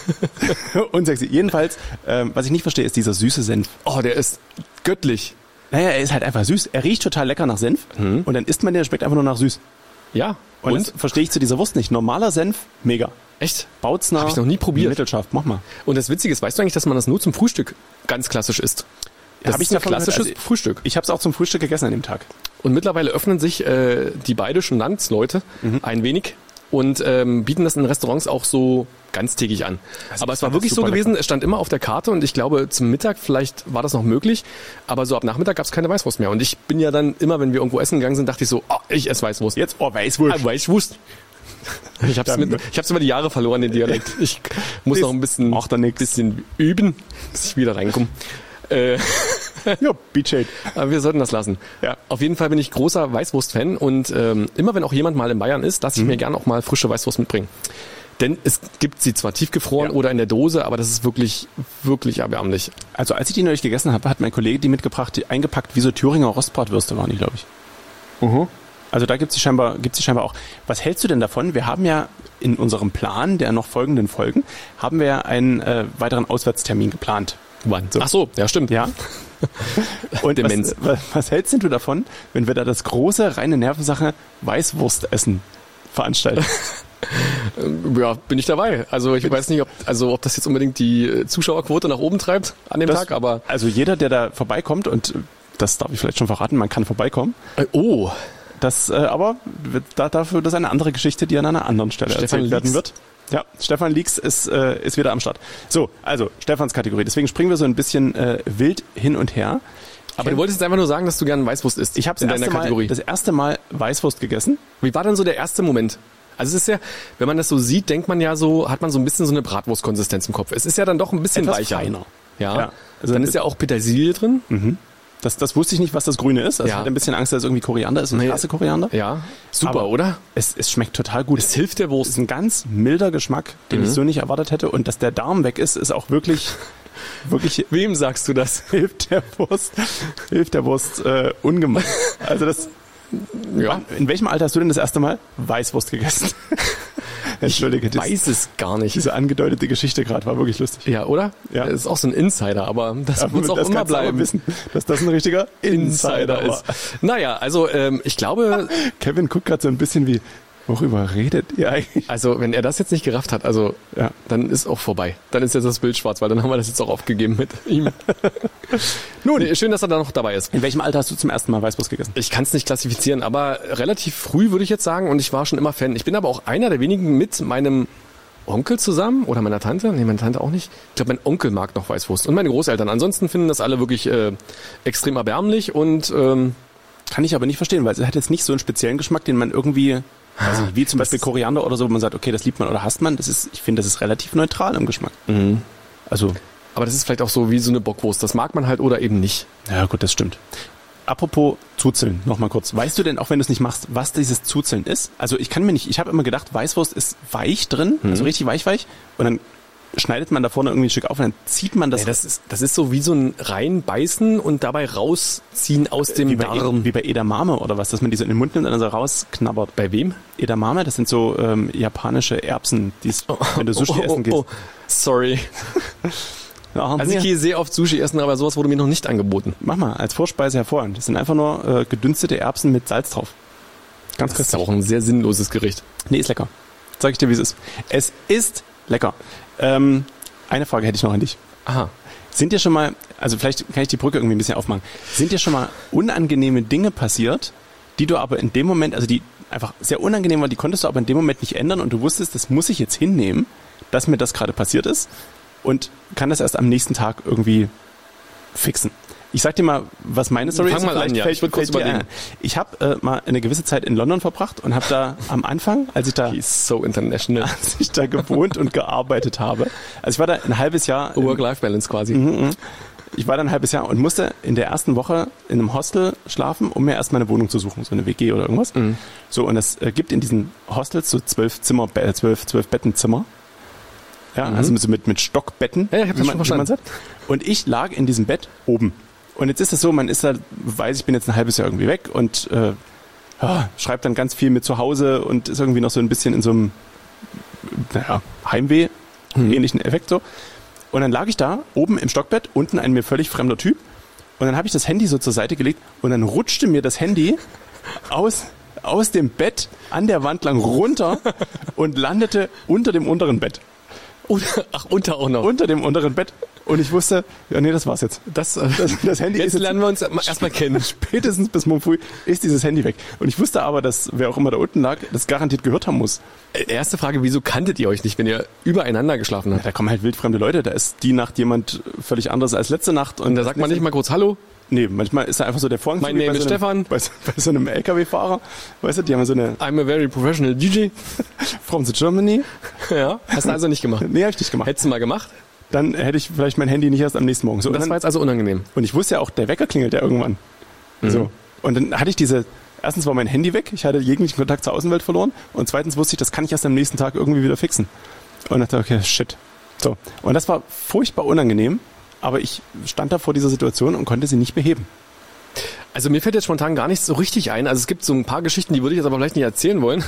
Speaker 2: unsexy. Jedenfalls, was ich nicht verstehe, ist dieser süße Senf.
Speaker 3: Oh, der ist göttlich.
Speaker 2: Naja, er ist halt einfach süß. Er riecht total lecker nach Senf und dann isst man den, der schmeckt einfach nur nach süß.
Speaker 3: Ja.
Speaker 2: Und das verstehe ich zu dieser Wurst nicht. Normaler Senf, mega.
Speaker 3: Echt?
Speaker 2: Bautzner.
Speaker 3: Hab ich noch nie probiert.
Speaker 2: Mittelscharf, mach mal.
Speaker 3: Und das Witzige ist, weißt du eigentlich, dass man das nur zum Frühstück ganz klassisch isst? Das
Speaker 2: Hab
Speaker 3: ist ein
Speaker 2: davon gehört.
Speaker 3: klassisches
Speaker 2: Also,
Speaker 3: Frühstück.
Speaker 2: Ich habe es auch zum Frühstück gegessen an dem Tag.
Speaker 3: Und mittlerweile öffnen sich die bayerischen Landsleute ein wenig und bieten das in Restaurants auch so ganztägig an. Aber es war
Speaker 2: fand
Speaker 3: wirklich
Speaker 2: das
Speaker 3: so
Speaker 2: super
Speaker 3: gewesen,
Speaker 2: lecker.
Speaker 3: es stand immer auf der Karte und ich glaube, zum Mittag vielleicht war das noch möglich, aber so ab Nachmittag gab es keine Weißwurst mehr. Und ich bin ja dann immer, wenn wir irgendwo essen gegangen sind, dachte ich so, oh, ich esse Weißwurst.
Speaker 2: Jetzt, Weißwurst.
Speaker 3: Weißwurst. Ich hab's über die Jahre verloren, den Dialekt. Ich muss noch ein bisschen,
Speaker 2: Macht da nix.
Speaker 3: bisschen üben, bis ich wieder reinkomme.
Speaker 2: Ja, BJ.
Speaker 3: Aber wir sollten das lassen.
Speaker 2: Ja.
Speaker 3: Auf jeden Fall bin ich großer Weißwurst-Fan und immer wenn auch jemand mal in Bayern ist, lasse ich mir gerne auch mal frische Weißwurst mitbringen. Denn es gibt sie zwar tiefgefroren oder in der Dose, aber das ist wirklich, wirklich erbärmlich.
Speaker 2: Also als ich die neulich gegessen habe, hat mein Kollege die mitgebracht, die eingepackt wie so Thüringer Rostbratwürste waren die, glaube ich. Also da gibt's die scheinbar auch. Was hältst du denn davon? Wir haben ja in unserem Plan der noch folgenden Folgen, haben wir ja einen weiteren Auswärtstermin geplant.
Speaker 3: Wann? So. Ach so, ja stimmt.
Speaker 2: Ja. Und was hältst denn du davon, wenn wir da das große, reine Nervensache Weißwurstessen veranstalten?
Speaker 3: Ja, bin ich dabei. Also ich weiß nicht, ob das jetzt unbedingt die Zuschauerquote nach oben treibt an dem Tag, aber...
Speaker 2: Also jeder, der da vorbeikommt, und das darf ich vielleicht schon verraten, man kann vorbeikommen. Das, aber dafür, das ist eine andere Geschichte, die an einer anderen Stelle erzählt werden wird. Ja, Stefan Lieks ist wieder am Start. So, also Stefans Kategorie. Deswegen springen wir so ein bisschen wild hin und her.
Speaker 3: Aber du wolltest jetzt einfach nur sagen, dass du gerne Weißwurst isst.
Speaker 2: Ich habe das erste Mal Weißwurst gegessen.
Speaker 3: Wie war denn so der erste Moment? Also es ist ja, wenn man das so sieht, denkt man ja so, hat man so ein bisschen so eine Bratwurstkonsistenz im Kopf. Es ist ja dann doch ein bisschen
Speaker 2: etwas
Speaker 3: weicher.
Speaker 2: Feiner.
Speaker 3: Ja. Also dann ist ja auch Petersilie drin.
Speaker 2: Das wusste ich nicht, was das Grüne ist. Also ich hatte ein bisschen Angst, dass es irgendwie Koriander ist. Klasse Koriander.
Speaker 3: Ja, super,
Speaker 2: aber
Speaker 3: oder?
Speaker 2: Es schmeckt total gut.
Speaker 3: Es hilft der Wurst.
Speaker 2: Es ist ein ganz milder Geschmack, den ich so nicht erwartet hätte. Und dass der Darm weg ist auch wirklich...
Speaker 3: Wem sagst du das?
Speaker 2: Hilft der Wurst ungemein. Also das...
Speaker 3: Ja.
Speaker 2: In welchem Alter hast du denn das erste Mal Weißwurst gegessen? Entschuldige,
Speaker 3: ich weiß es gar nicht.
Speaker 2: Diese angedeutete Geschichte gerade war wirklich lustig.
Speaker 3: Ja, oder?
Speaker 2: Ja.
Speaker 3: Das ist auch so ein Insider, aber das muss auch immer bleiben.
Speaker 2: Wissen, dass das ein richtiger Insider ist.
Speaker 3: Naja, also ich glaube...
Speaker 2: Kevin guckt gerade so ein bisschen wie... Worüber redet ihr eigentlich?
Speaker 3: Also, wenn er das jetzt nicht gerafft hat, dann ist auch vorbei. Dann ist jetzt das Bild schwarz, weil dann haben wir das jetzt auch aufgegeben mit ihm. Nun, schön, dass er da noch dabei ist.
Speaker 2: In welchem Alter hast du zum ersten Mal Weißwurst gegessen?
Speaker 3: Ich kann es nicht klassifizieren, aber relativ früh würde ich jetzt sagen, und ich war schon immer Fan. Ich bin aber auch einer der wenigen mit meinem Onkel zusammen oder meiner Tante. Nee, meine Tante auch nicht. Ich glaube, mein Onkel mag noch Weißwurst und meine Großeltern. Ansonsten finden das alle wirklich extrem erbärmlich und
Speaker 2: kann ich aber nicht verstehen, weil es hat jetzt nicht so einen speziellen Geschmack, den man irgendwie... Also wie zum Beispiel Koriander oder so, wo man sagt, okay, das liebt man oder hasst man. Ich finde, das ist relativ neutral im Geschmack. Also,
Speaker 3: aber das ist vielleicht auch so wie so eine Bockwurst. Das mag man halt oder eben nicht.
Speaker 2: Ja gut, das stimmt. Apropos Zuzeln, nochmal kurz. Weißt du denn, auch wenn du es nicht machst, was dieses Zuzeln ist? Also ich habe immer gedacht, Weißwurst ist weich drin, also richtig weich. Und dann schneidet man da vorne irgendwie ein Stück auf und dann zieht man das.
Speaker 3: Ja, das ist so wie so ein reinbeißen und dabei rausziehen aus dem Darm.
Speaker 2: Wie bei Edamame oder was, dass man die so in den Mund nimmt und dann so rausknabbert.
Speaker 3: Bei wem?
Speaker 2: Edamame, das sind so japanische Erbsen, wenn du Sushi essen gehst.
Speaker 3: Sorry. Also ich gehe sehr oft Sushi essen, aber sowas wurde mir noch nicht angeboten.
Speaker 2: Mach mal, als Vorspeise hervorragend. Das sind einfach nur gedünstete Erbsen mit Salz drauf. Ganz
Speaker 3: das ist auch ein sehr sinnloses Gericht.
Speaker 2: Nee, ist lecker. Sag ich dir, wie es ist. Es ist lecker. Eine Frage hätte ich noch an dich.
Speaker 3: Aha.
Speaker 2: Sind dir schon mal, also vielleicht kann ich die Brücke irgendwie ein bisschen aufmachen, sind dir schon mal unangenehme Dinge passiert, die du aber in dem Moment, also die einfach sehr unangenehm waren, die konntest du aber in dem Moment nicht ändern und du wusstest, das muss ich jetzt hinnehmen, dass mir das gerade passiert ist und kann das erst am nächsten Tag irgendwie fixen. Ich sag dir mal, was meine Story ist.
Speaker 3: Fang mal an, ja. Ich würde kurz überlegen.
Speaker 2: Ich habe mal eine gewisse Zeit in London verbracht und habe da am Anfang, als ich da gewohnt und gearbeitet habe, also ich war da ein halbes Jahr.
Speaker 3: Work-Life-Balance quasi.
Speaker 2: Ich war da ein halbes Jahr und musste in der ersten Woche in einem Hostel schlafen, um mir erstmal eine Wohnung zu suchen, so eine WG oder irgendwas. So, und es gibt in diesen Hostels so 12 Bettenzimmer. Ja, also mit Stockbetten,
Speaker 3: ja, ich hab das schon verstanden.
Speaker 2: Und ich lag in diesem Bett oben. Und jetzt ist es so, man ist da, ich bin jetzt ein halbes Jahr irgendwie weg und schreibt dann ganz viel mit zu Hause und ist irgendwie noch so ein bisschen in so einem Heimweh, ähnlichen Effekt so. Und dann lag ich da oben im Stockbett, unten ein mir völlig fremder Typ. Und dann habe ich das Handy so zur Seite gelegt und dann rutschte mir das Handy aus dem Bett an der Wand lang runter und landete unter dem unteren Bett.
Speaker 3: Unter auch noch.
Speaker 2: Unter dem unteren Bett. Und ich wusste, ja nee, das war's jetzt. Das Handy
Speaker 3: jetzt lernen wir uns erstmal kennen.
Speaker 2: Spätestens bis morgen früh ist dieses Handy weg. Und ich wusste aber, dass wer auch immer da unten lag, das garantiert gehört haben muss.
Speaker 3: Erste Frage, wieso kanntet ihr euch nicht, wenn ihr übereinander geschlafen habt?
Speaker 2: Ja, da kommen halt wildfremde Leute. Da ist die Nacht jemand völlig anderes als letzte Nacht.
Speaker 3: Und da sagt man nicht mal kurz Hallo?
Speaker 2: Nee, manchmal ist da einfach so der Vorhang.
Speaker 3: Mein Name ist Stefan.
Speaker 2: Bei so einem LKW-Fahrer. Weißt du, die haben so eine...
Speaker 3: I'm a very professional DJ.
Speaker 2: From the Germany.
Speaker 3: Ja. Hast du also nicht gemacht?
Speaker 2: Nee, hab ich nicht gemacht.
Speaker 3: Hättest du mal gemacht?
Speaker 2: dann hätte ich vielleicht mein Handy nicht erst am nächsten Morgen. So,
Speaker 3: Das war jetzt also unangenehm.
Speaker 2: und ich wusste ja auch, der Wecker klingelt ja irgendwann. So. Und dann hatte ich erstens war mein Handy weg, ich hatte jeglichen Kontakt zur Außenwelt verloren und zweitens wusste ich, das kann ich erst am nächsten Tag irgendwie wieder fixen. Und dachte, okay, shit. So. Und das war furchtbar unangenehm, aber ich stand da vor dieser Situation und konnte sie nicht beheben.
Speaker 3: Also mir fällt jetzt spontan gar nichts so richtig ein. Also es gibt so ein paar Geschichten, die würde ich jetzt aber vielleicht nicht erzählen wollen,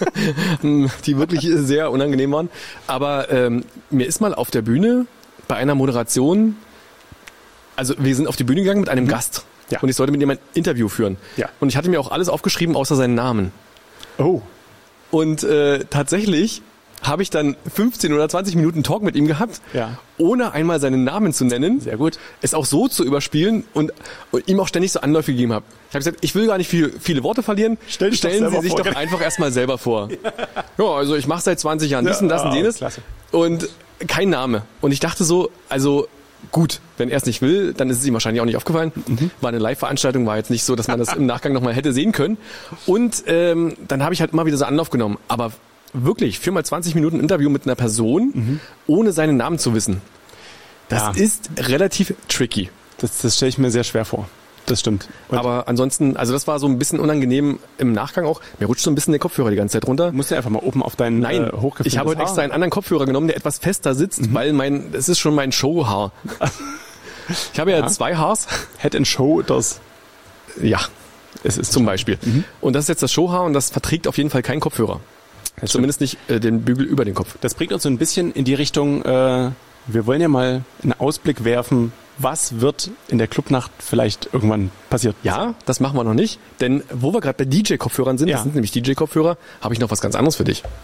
Speaker 3: die wirklich sehr unangenehm waren. Aber mir ist mal auf der Bühne bei einer Moderation, also wir sind auf die Bühne gegangen mit einem Gast.
Speaker 2: Ja.
Speaker 3: Und ich sollte mit ihm ein Interview führen.
Speaker 2: Ja.
Speaker 3: Und ich hatte mir auch alles aufgeschrieben, außer seinen Namen.
Speaker 2: Oh.
Speaker 3: Und tatsächlich habe ich dann 15 oder 20 Minuten Talk mit ihm gehabt,
Speaker 2: Ja.
Speaker 3: ohne einmal seinen Namen zu nennen.
Speaker 2: Sehr gut.
Speaker 3: Es auch so zu überspielen und ihm auch ständig so Anläufe gegeben habe. Ich habe gesagt, ich will gar nicht viele Worte verlieren.
Speaker 2: Stellen
Speaker 3: Sie sich doch einfach erstmal selber vor. Ja, also ich mache seit 20 Jahren dies und das und jenes.
Speaker 2: Klasse.
Speaker 3: Und kein Name. Und ich dachte so, also gut, wenn er es nicht will, dann ist es ihm wahrscheinlich auch nicht aufgefallen. War eine Live-Veranstaltung, war jetzt nicht so, dass man das im Nachgang nochmal hätte sehen können. Und dann habe ich halt immer wieder so Anlauf genommen. Aber wirklich, 4x20 Minuten Interview mit einer Person, ohne seinen Namen zu wissen. Das ist relativ tricky.
Speaker 2: Das stelle ich mir sehr schwer vor. Das stimmt. Und
Speaker 3: Aber ansonsten, also das war so ein bisschen unangenehm im Nachgang auch. Mir rutscht so ein bisschen der Kopfhörer die ganze Zeit runter.
Speaker 2: musst du einfach mal oben auf deinen
Speaker 3: Nein,
Speaker 2: hochgefilmtes
Speaker 3: ich habe heute
Speaker 2: Haar.
Speaker 3: extra einen anderen Kopfhörer genommen, der etwas fester sitzt, weil es ist schon mein Showhaar. Ich habe ja 2 Haars.
Speaker 2: Head and Shoulders.
Speaker 3: Ja,
Speaker 2: Es ist
Speaker 3: zum Beispiel. Und das ist jetzt das Showhaar und das verträgt auf jeden Fall keinen Kopfhörer. Zumindest nicht den Bügel über den Kopf.
Speaker 2: Das bringt uns so ein bisschen in die Richtung, wir wollen ja mal einen Ausblick werfen, was wird in der Clubnacht vielleicht irgendwann passiert.
Speaker 3: Ja, das machen wir noch nicht, denn wo wir gerade bei DJ-Kopfhörern sind,
Speaker 2: Ja.
Speaker 3: das sind nämlich DJ-Kopfhörer, habe ich noch was ganz anderes für dich.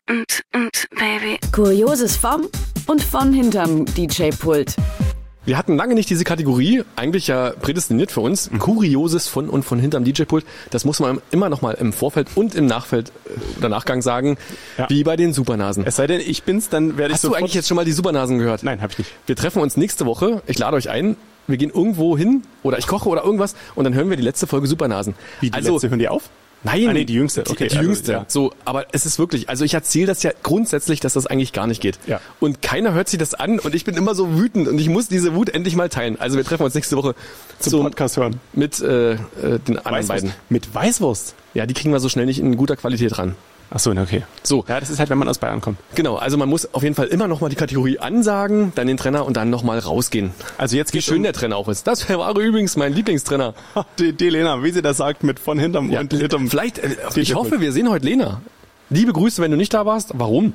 Speaker 1: Baby. Kurioses vom und von hinterm DJ-Pult.
Speaker 3: Wir hatten lange nicht diese Kategorie, eigentlich ja prädestiniert für uns, Kurioses von und von hinterm DJ-Pult. Das muss man immer noch mal im Vorfeld und im Nachgang sagen,
Speaker 2: Ja.
Speaker 3: wie bei den Supernasen.
Speaker 2: Es sei denn, ich bin's, dann werde ich
Speaker 3: Hast du
Speaker 2: sofort...
Speaker 3: eigentlich jetzt schon mal die Supernasen gehört?
Speaker 2: Nein, habe ich nicht.
Speaker 3: Wir treffen uns nächste Woche, ich lade euch ein, wir gehen irgendwo hin oder ich koche oder irgendwas und dann hören wir die letzte Folge Supernasen.
Speaker 2: Wie, die letzte, hören die auf?
Speaker 3: Nein,
Speaker 2: Ah, nee, die jüngste. Okay,
Speaker 3: die
Speaker 2: also,
Speaker 3: jüngste.
Speaker 2: ja.
Speaker 3: So, aber es ist wirklich, also ich erzähle das ja grundsätzlich, dass das eigentlich gar nicht geht.
Speaker 2: Ja.
Speaker 3: Und keiner hört sich das an und ich bin immer so wütend und ich muss diese Wut endlich mal teilen. Also wir treffen uns nächste Woche
Speaker 2: Zum Podcast hören.
Speaker 3: mit den anderen
Speaker 2: Weißwurst.
Speaker 3: beiden.
Speaker 2: Mit Weißwurst?
Speaker 3: Ja, die kriegen wir so schnell nicht in guter Qualität ran.
Speaker 2: Ach so, na okay.
Speaker 3: So,
Speaker 2: Ja, das ist halt, wenn man aus Bayern kommt.
Speaker 3: genau. Also man muss auf jeden Fall immer noch mal die Kategorie ansagen, dann den Trenner und dann noch mal rausgehen.
Speaker 2: Also jetzt
Speaker 3: Wie
Speaker 2: geht's
Speaker 3: schön der Trenner auch ist. Das war übrigens mein Lieblingstrenner.
Speaker 2: die Lena, wie sie das sagt, mit von hinterm und hinterm...
Speaker 3: Vielleicht, ich
Speaker 2: DJ-Pult.
Speaker 3: hoffe, wir sehen heute Lena. Liebe Grüße, wenn du nicht da warst. Warum?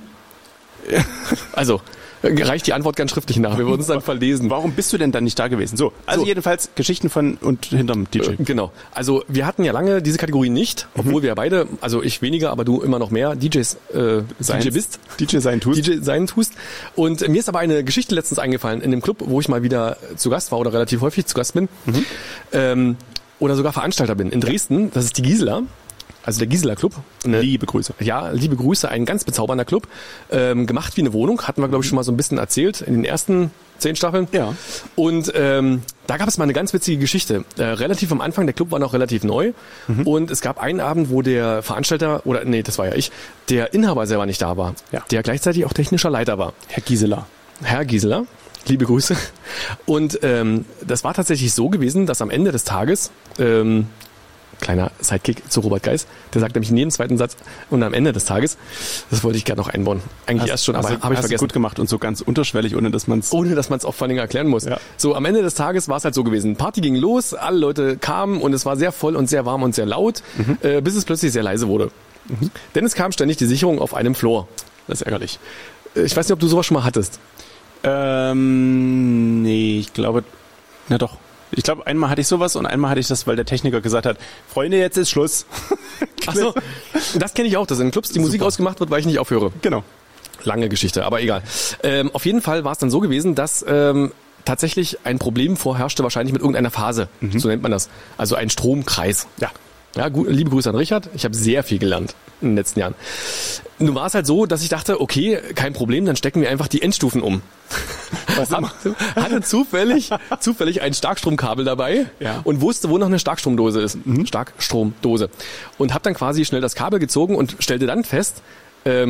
Speaker 3: Also, reicht die Antwort ganz schriftlich nach. Wir würden es dann verlesen.
Speaker 2: Warum bist du denn dann nicht da gewesen? So, also
Speaker 3: So.
Speaker 2: jedenfalls Geschichten von und hinterm DJ.
Speaker 3: Genau. Also wir hatten ja lange diese Kategorie nicht, obwohl wir ja beide, also ich weniger, aber du immer noch mehr DJs DJ bist.
Speaker 2: DJ sein tust.
Speaker 3: DJ sein tust. Und mir ist aber eine Geschichte letztens eingefallen in dem Club, wo ich mal wieder zu Gast war oder relativ häufig zu Gast bin. Oder sogar Veranstalter bin. In Dresden, das ist die Gisela. Also der Gisela Club.
Speaker 2: Liebe Grüße.
Speaker 3: Ja, liebe Grüße, ein ganz bezaubernder Club. Gemacht wie eine Wohnung, hatten wir, glaube ich, schon mal so ein bisschen erzählt in den ersten 10 Staffeln.
Speaker 2: Ja.
Speaker 3: Und da gab es mal eine ganz witzige Geschichte. Relativ am Anfang, der Club war noch relativ neu. Und es gab einen Abend, wo der Veranstalter, oder nee, das war ja ich, der Inhaber selber nicht da war.
Speaker 2: Ja.
Speaker 3: Der gleichzeitig auch technischer Leiter war.
Speaker 2: Herr Gisela.
Speaker 3: Herr Gisela, liebe Grüße. Und das war tatsächlich so gewesen, dass am Ende des Tages, kleiner Sidekick zu Robert Geis, der sagt nämlich in jedem zweiten Satz, und am Ende des Tages, das wollte ich gerne noch einbauen. Eigentlich erst schon, aber habe ich
Speaker 2: hast du
Speaker 3: vergessen.
Speaker 2: gut gemacht und so ganz unterschwellig, ohne dass man es...
Speaker 3: Ohne dass man es auch vor allen Dingen erklären muss.
Speaker 2: Ja.
Speaker 3: So, am Ende des Tages war es halt so gewesen. Party ging los, alle Leute kamen und es war sehr voll und sehr warm und sehr laut, bis es plötzlich sehr leise wurde. Denn es kam ständig die Sicherung auf einem Floor.
Speaker 2: Das ist ärgerlich.
Speaker 3: Ich weiß nicht, ob du sowas schon mal hattest.
Speaker 2: Nee, ich glaube... Na doch. Ich glaube, einmal hatte ich sowas und einmal hatte ich das, weil der Techniker gesagt hat, Freunde, jetzt ist Schluss.
Speaker 3: Ach so, das kenne ich auch, dass in Clubs die Musik ausgemacht wird, weil ich nicht aufhöre.
Speaker 2: Genau.
Speaker 3: Lange Geschichte, aber egal. Auf jeden Fall war es dann so gewesen, dass tatsächlich ein Problem vorherrschte, wahrscheinlich mit irgendeiner Phase. So nennt man das. Also ein Stromkreis.
Speaker 2: Ja.
Speaker 3: Ja, liebe Grüße an Richard. Ich habe sehr viel gelernt in den letzten Jahren. Nun war es halt so, dass ich dachte, okay, kein Problem, dann stecken wir einfach die Endstufen um. Hatte zufällig ein Starkstromkabel dabei und wusste, wo noch eine Starkstromdose ist. Starkstromdose. Und habe dann quasi schnell das Kabel gezogen und stellte dann fest,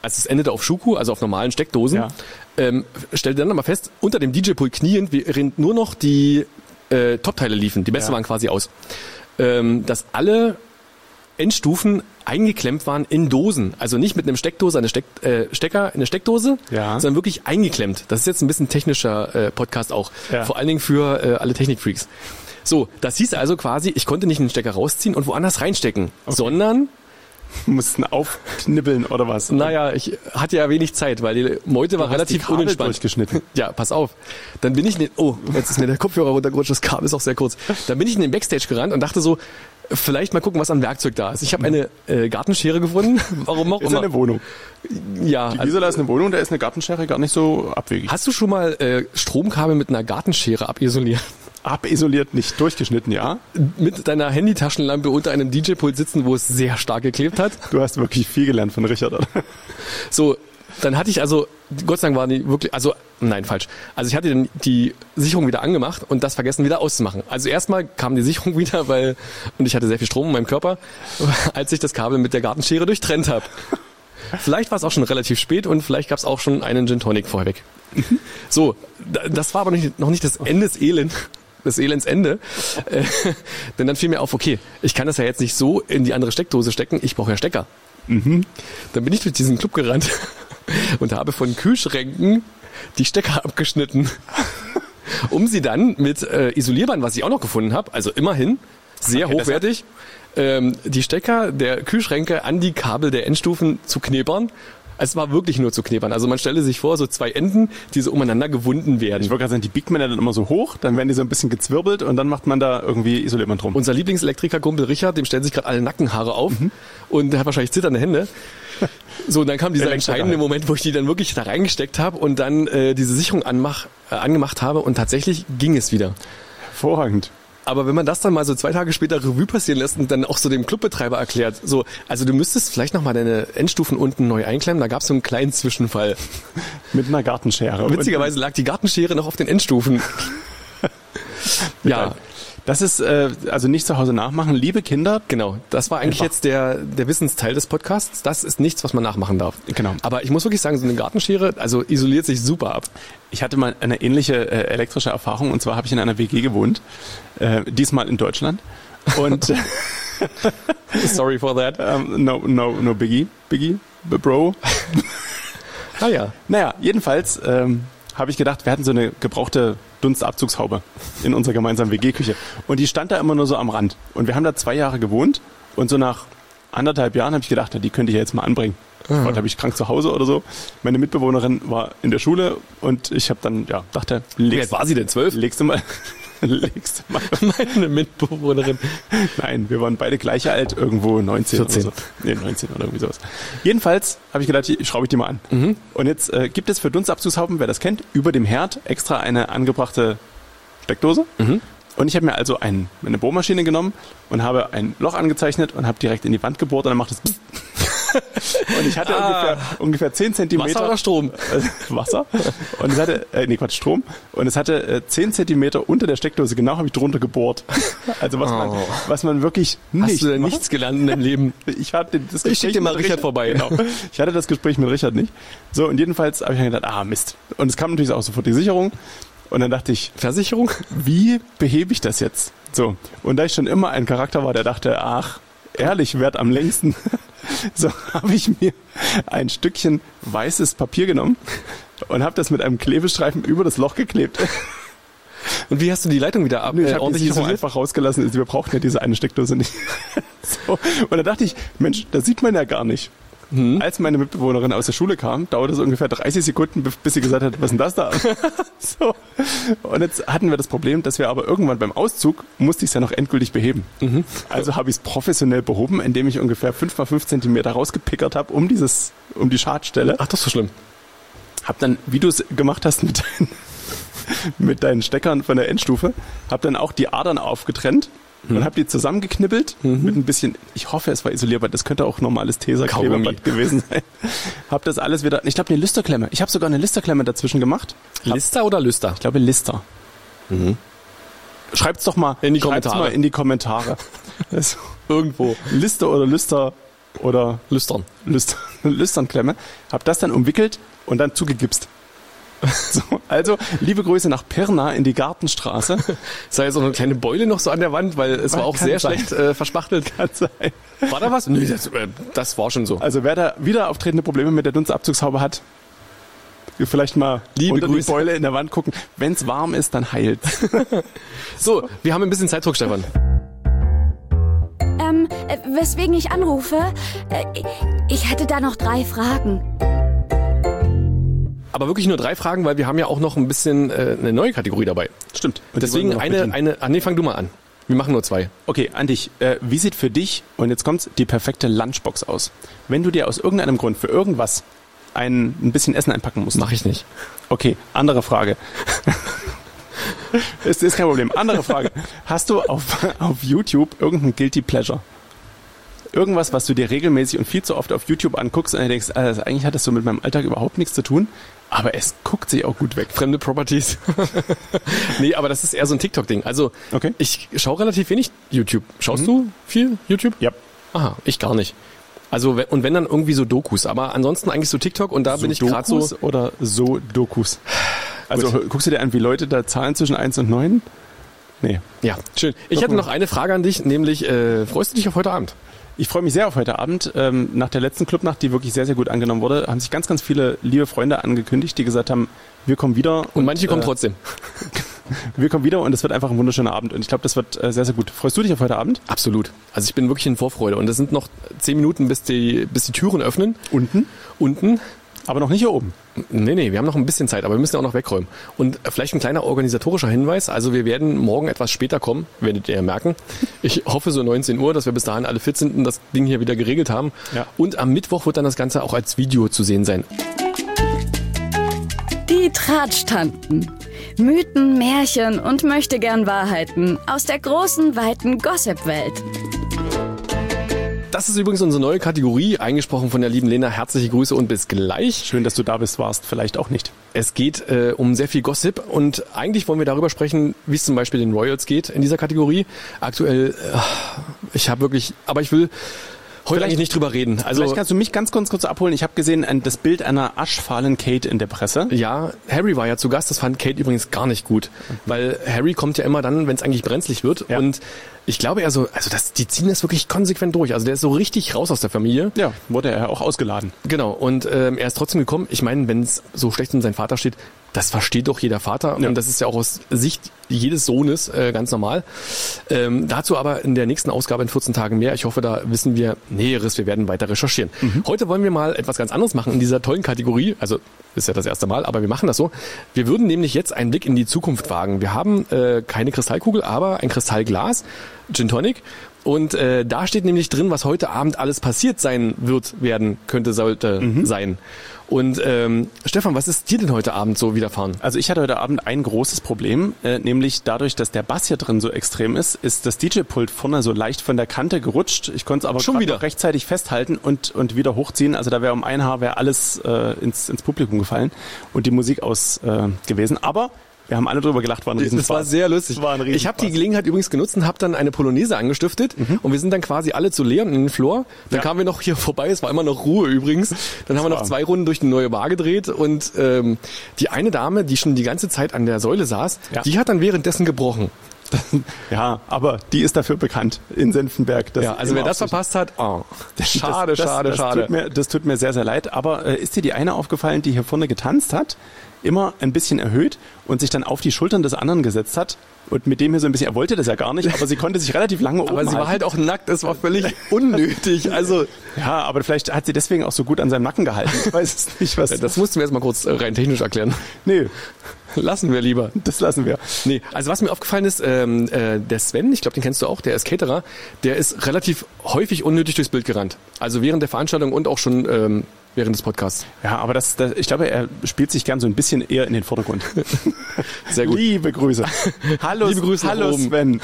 Speaker 3: also es endete auf Schuku, also auf normalen Steckdosen, stellte dann aber fest, unter dem DJ-Pult kniend, während nur noch die Top-Teile liefen, die Bässe waren quasi aus, dass alle Endstufen eingeklemmt waren in Dosen. Also nicht mit einem Steckdose, Stecker in eine Steckdose, sondern wirklich eingeklemmt. Das ist jetzt ein bisschen technischer Podcast auch. Vor allen Dingen für alle Technikfreaks. So, das hieß also quasi, ich konnte nicht einen Stecker rausziehen und woanders reinstecken, sondern
Speaker 2: mussten aufknibbeln oder was?
Speaker 3: Naja, ich hatte ja wenig Zeit, weil die Meute war relativ unentspannt.
Speaker 2: Durchgeschnitten.
Speaker 3: Ja, pass auf. Dann bin ich jetzt ist mir der Kopfhörer runtergerutscht, das Kabel ist auch sehr kurz. Dann bin ich in den Backstage gerannt und dachte so, vielleicht mal gucken, was an Werkzeug da ist. Ich habe eine Gartenschere gefunden. Warum auch immer.
Speaker 2: Ist eine Wohnung.
Speaker 3: Ja.
Speaker 2: Die Gisela ist eine Wohnung, da ist eine Gartenschere gar nicht so abwegig.
Speaker 3: Hast du schon mal Stromkabel mit einer Gartenschere abisoliert?
Speaker 2: Abisoliert, nicht durchgeschnitten, ja.
Speaker 3: Mit deiner Handytaschenlampe unter einem DJ-Pult sitzen, wo es sehr stark geklebt hat.
Speaker 2: Du hast wirklich viel gelernt von Richard, oder?
Speaker 3: So, dann hatte ich also, Gott sei Dank waren die wirklich, nein, falsch. Also ich hatte dann die Sicherung wieder angemacht und das vergessen wieder auszumachen. Also erstmal kam die Sicherung wieder, und ich hatte sehr viel Strom in meinem Körper, als ich das Kabel mit der Gartenschere durchtrennt habe. Vielleicht war es auch schon relativ spät und vielleicht gab es auch schon einen Gin Tonic vorweg. So, das war aber noch nicht das Ende des Elendsende. Denn dann fiel mir auf, okay, ich kann das ja jetzt nicht so in die andere Steckdose stecken, ich brauche ja Stecker. Dann bin ich durch diesen Club gerannt und habe von Kühlschränken die Stecker abgeschnitten, um sie dann mit Isolierband, was ich auch noch gefunden habe, also immerhin sehr hochwertig, die Stecker der Kühlschränke an die Kabel der Endstufen zu knebern. Es war wirklich nur zu knebern. Also man stelle sich vor, so zwei Enden, die so umeinander gewunden werden.
Speaker 2: Ich wollte gerade sagen, die biegt man ja dann immer so hoch, dann werden die so ein bisschen gezwirbelt und dann macht man da irgendwie Isolierband drum.
Speaker 3: Unser Lieblingselektrikerkumpel Richard, dem stellen sich gerade alle Nackenhaare auf und der hat wahrscheinlich zitternde Hände. So, und dann kam dieser entscheidende Moment, wo ich die dann wirklich da reingesteckt habe und dann diese Sicherung angemacht habe und tatsächlich ging es wieder.
Speaker 2: Hervorragend.
Speaker 3: Aber wenn man das dann mal so 2 Tage später Revue passieren lässt und dann auch so dem Clubbetreiber erklärt, so, also du müsstest vielleicht nochmal deine Endstufen unten neu einklemmen, da gab es so einen kleinen Zwischenfall.
Speaker 2: Mit einer Gartenschere.
Speaker 3: Witzigerweise lag die Gartenschere noch auf den Endstufen. Ja.
Speaker 2: Das ist also nicht zu Hause nachmachen, liebe Kinder.
Speaker 3: Genau, das war eigentlich jetzt der Wissensteil des Podcasts. Das ist nichts, was man nachmachen darf.
Speaker 2: Genau.
Speaker 3: Aber ich muss wirklich sagen, so eine Gartenschere, also isoliert sich super ab.
Speaker 2: Ich hatte mal eine ähnliche elektrische Erfahrung und zwar habe ich in einer WG gewohnt, diesmal in Deutschland. Und
Speaker 3: sorry for that.
Speaker 2: No biggie, bro. Naja, jedenfalls habe ich gedacht, wir hatten so eine gebrauchte Dunstabzugshaube in unserer gemeinsamen WG-Küche. Und die stand da immer nur so am Rand. Und wir haben da 2 Jahre gewohnt und so nach 1,5 Jahren habe ich gedacht, die könnte ich ja jetzt mal anbringen. Heute habe ich krank zu Hause oder so. Meine Mitbewohnerin war in der Schule und ich habe dann, dachte,
Speaker 3: wie alt war sie denn, 12?
Speaker 2: Legst du mal.
Speaker 3: Meine Mitbewohnerin.
Speaker 2: Nein, wir waren beide gleich alt, irgendwo 19
Speaker 3: 14.
Speaker 2: oder so. Nee, 19 oder irgendwie sowas. Jedenfalls habe ich gedacht, schraube ich die mal an. Und jetzt gibt es für Dunstabzugshauben, wer das kennt, über dem Herd extra eine angebrachte Steckdose. Und ich habe mir also eine Bohrmaschine genommen und habe ein Loch angezeichnet und habe direkt in die Wand gebohrt und dann macht es und ich hatte ungefähr 10 Zentimeter.
Speaker 3: Wasser oder Strom?
Speaker 2: Wasser. Und es hatte, Strom. Und es hatte 10 Zentimeter unter der Steckdose, genau habe ich drunter gebohrt. Also was man wirklich nicht
Speaker 3: Hast du denn nichts gelernt in deinem Leben?
Speaker 2: Ich
Speaker 3: schicke dir mal Richard vorbei.
Speaker 2: Genau. Ich hatte das Gespräch mit Richard nicht. So, und jedenfalls habe ich dann gedacht, Mist. Und es kam natürlich auch sofort die Sicherung. Und dann dachte ich,
Speaker 3: Versicherung?
Speaker 2: Wie behebe ich das jetzt? So. Und da ich schon immer ein Charakter war, der dachte, ehrlich, Wert am längsten. So habe ich mir ein Stückchen weißes Papier genommen und habe das mit einem Klebestreifen über das Loch geklebt.
Speaker 3: Und wie hast du die Leitung wieder
Speaker 2: Ich habe die Sicherung einfach rausgelassen. Also wir brauchten ja diese eine Steckdose nicht. So. Und da dachte ich, Mensch, das sieht man ja gar nicht. Als meine Mitbewohnerin aus der Schule kam, dauerte es ungefähr 30 Sekunden, bis sie gesagt hat, was ist denn das da? So. Und jetzt hatten wir das Problem, dass wir aber irgendwann beim Auszug musste ich es ja noch endgültig beheben. Also habe ich es professionell behoben, indem ich ungefähr 5 x 5 Zentimeter rausgepickert habe um die Schadstelle.
Speaker 3: Ach, das ist so schlimm.
Speaker 2: Hab dann, wie du es gemacht hast mit deinen Steckern von der Endstufe, hab dann auch die Adern aufgetrennt. Und habe die zusammengeknibbelt mit ein bisschen, ich hoffe, es war Isolierband, das könnte auch normales Tesa-Kleberband gewesen sein. Hab das alles wieder, ich glaube eine Listerklemme. Ich habe sogar eine Listerklemme dazwischen gemacht.
Speaker 3: Lister oder Lüster?
Speaker 2: Ich glaube Lister. Schreibt's doch mal
Speaker 3: in die Kommentare.
Speaker 2: Mal in die Kommentare.
Speaker 3: Irgendwo.
Speaker 2: Lister oder Lüster. oder Lüsternklemme, habe das dann umwickelt und dann zugegipst. So, also, liebe Grüße nach Pirna in die Gartenstraße.
Speaker 3: Sei jetzt auch eine kleine Beule noch so an der Wand, weil es war auch sehr schlecht verspachtelt.
Speaker 2: Kann sein.
Speaker 3: War da was? Nö, das war schon so.
Speaker 2: Also wer da wieder auftretende Probleme mit der Dunstabzugshaube hat, vielleicht mal unter die Beule in der Wand gucken. Wenn es warm ist, dann heilt's.
Speaker 3: So, wir haben ein bisschen Zeitdruck, Stefan.
Speaker 1: Weswegen ich anrufe? Ich hätte da noch 3 Fragen.
Speaker 3: Aber wirklich nur 3 Fragen, weil wir haben ja auch noch ein bisschen eine neue Kategorie dabei.
Speaker 2: Stimmt.
Speaker 3: Und deswegen fang du mal an. Wir machen nur 2.
Speaker 2: Okay, an dich. Wie sieht für dich, und jetzt kommt's, die perfekte Lunchbox aus? Wenn du dir aus irgendeinem Grund für irgendwas ein bisschen Essen einpacken musst.
Speaker 3: Mach ich nicht.
Speaker 2: Okay, andere Frage. ist kein Problem. Andere Frage. Hast du auf YouTube irgendein Guilty Pleasure? Irgendwas, was du dir regelmäßig und viel zu oft auf YouTube anguckst und denkst, also eigentlich hat das so mit meinem Alltag überhaupt nichts zu tun, aber es guckt sich auch gut weg.
Speaker 3: Fremde Properties. Nee, aber das ist eher so ein TikTok-Ding. Also
Speaker 2: okay. Ich
Speaker 3: schaue relativ wenig YouTube. Schaust du viel YouTube?
Speaker 2: Ja.
Speaker 3: Aha, ich gar nicht. Also und wenn dann irgendwie so Dokus, aber ansonsten eigentlich so TikTok und da bin ich gerade so...
Speaker 2: oder so Dokus? Also guckst du dir an, wie Leute da zahlen zwischen 1 und 9? Nee.
Speaker 3: Ja, schön. Ich hätte noch eine Frage an dich, nämlich freust du dich auf heute Abend?
Speaker 2: Ich freue mich sehr auf heute Abend. Nach der letzten Clubnacht, die wirklich sehr, sehr gut angenommen wurde, haben sich ganz, ganz viele liebe Freunde angekündigt, die gesagt haben, wir kommen wieder.
Speaker 3: Und manche kommen trotzdem.
Speaker 2: Wir kommen wieder und es wird einfach ein wunderschöner Abend. Und ich glaube, das wird sehr, sehr gut. Freust du dich auf heute Abend?
Speaker 3: Absolut. Also ich bin wirklich in Vorfreude. Und es sind noch 10 Minuten, bis die Türen öffnen. Unten.
Speaker 2: Aber noch nicht hier oben.
Speaker 3: Nee, wir haben noch ein bisschen Zeit, aber wir müssen ja auch noch wegräumen. Und vielleicht ein kleiner organisatorischer Hinweis. Also wir werden morgen etwas später kommen, werdet ihr ja merken. Ich hoffe so 19 Uhr, dass wir bis dahin alle fit sind und das Ding hier wieder geregelt haben. Ja. Und am Mittwoch wird dann das Ganze auch als Video zu sehen sein.
Speaker 1: Die Tratschtanten. Mythen, Märchen und möchtegern Wahrheiten aus der großen, weiten Gossip-Welt.
Speaker 3: Das ist übrigens unsere neue Kategorie, eingesprochen von der lieben Lena. Herzliche Grüße und bis gleich.
Speaker 2: Schön, dass du da bist, warst vielleicht auch nicht.
Speaker 3: Es geht um sehr viel Gossip und eigentlich wollen wir darüber sprechen, wie es zum Beispiel den Royals geht in dieser Kategorie. Aktuell, ich will heute eigentlich nicht drüber reden. Also
Speaker 2: vielleicht kannst du mich ganz kurz abholen. Ich habe gesehen das Bild einer aschfahlen Kate in der Presse.
Speaker 3: Ja, Harry war ja zu Gast. Das fand Kate übrigens gar nicht gut, weil Harry kommt ja immer dann, wenn es eigentlich brenzlig wird. Ja. Und ich glaube die ziehen das wirklich konsequent durch. Also der ist so richtig raus aus der Familie.
Speaker 2: Ja, wurde er auch ausgeladen.
Speaker 3: Genau. Und er ist trotzdem gekommen. Ich meine, wenn es so schlecht um seinen Vater steht, das versteht doch jeder Vater. Ja. Und das ist ja auch aus Sicht jedes Sohnes ganz normal. Dazu aber in der nächsten Ausgabe in 14 Tagen mehr. Ich hoffe, da wissen wir Näheres. Wir werden weiter recherchieren. Heute wollen wir mal etwas ganz anderes machen in dieser tollen Kategorie. Also ist ja das erste Mal, aber wir machen das so. Wir würden nämlich jetzt einen Blick in die Zukunft wagen. Wir haben keine Kristallkugel, aber ein Kristallglas, Gin Tonic. Und da steht nämlich drin, was heute Abend alles passiert sein sollte sein. Und Stefan, was ist dir denn heute Abend so widerfahren?
Speaker 2: Also ich hatte heute Abend ein großes Problem, nämlich dadurch, dass der Bass hier drin so extrem ist das DJ-Pult vorne so leicht von der Kante gerutscht. Ich konnte es aber schon wieder rechtzeitig festhalten und wieder hochziehen. Also da wäre um ein Haar alles ins Publikum gefallen und die Musik aus gewesen. Aber wir haben alle drüber gelacht, war ein Riesenspaß.
Speaker 3: Das war sehr lustig. Ich habe die Gelegenheit übrigens genutzt und habe dann eine Polonaise angestiftet und wir sind dann quasi alle zu Leon in den Floor. Dann kamen wir noch hier vorbei, es war immer noch Ruhe übrigens. Dann haben wir noch 2 Runden durch die neue Bar gedreht und die eine Dame, die schon die ganze Zeit an der Säule saß, die hat dann währenddessen gebrochen.
Speaker 2: Ja, aber die ist dafür bekannt in Senftenberg.
Speaker 3: Also wer das verpasst hat, schade.
Speaker 2: Das tut mir sehr, sehr leid. Aber ist dir die eine aufgefallen, die hier vorne getanzt hat, immer ein bisschen erhöht und sich dann auf die Schultern des anderen gesetzt hat? Und mit dem hier so ein bisschen, er wollte das ja gar nicht, aber sie konnte sich relativ lange oben halten.
Speaker 3: Aber sie war halt auch nackt, das war völlig unnötig. Also
Speaker 2: ja, aber vielleicht hat sie deswegen auch so gut an seinem Nacken gehalten. Ich weiß es nicht, was.
Speaker 3: Das mussten wir jetzt mal kurz rein technisch erklären.
Speaker 2: Nee.
Speaker 3: Lassen wir lieber.
Speaker 2: Das lassen wir.
Speaker 3: Nee, also was mir aufgefallen ist, der Sven, ich glaube, den kennst du auch, der ist Caterer, der ist relativ häufig unnötig durchs Bild gerannt. Also während der Veranstaltung und auch schon während des Podcasts.
Speaker 2: Ja, aber ich glaube, er spielt sich gern so ein bisschen eher in den Vordergrund.
Speaker 3: Sehr gut.
Speaker 2: Liebe Grüße.
Speaker 3: Hallo
Speaker 2: Sven.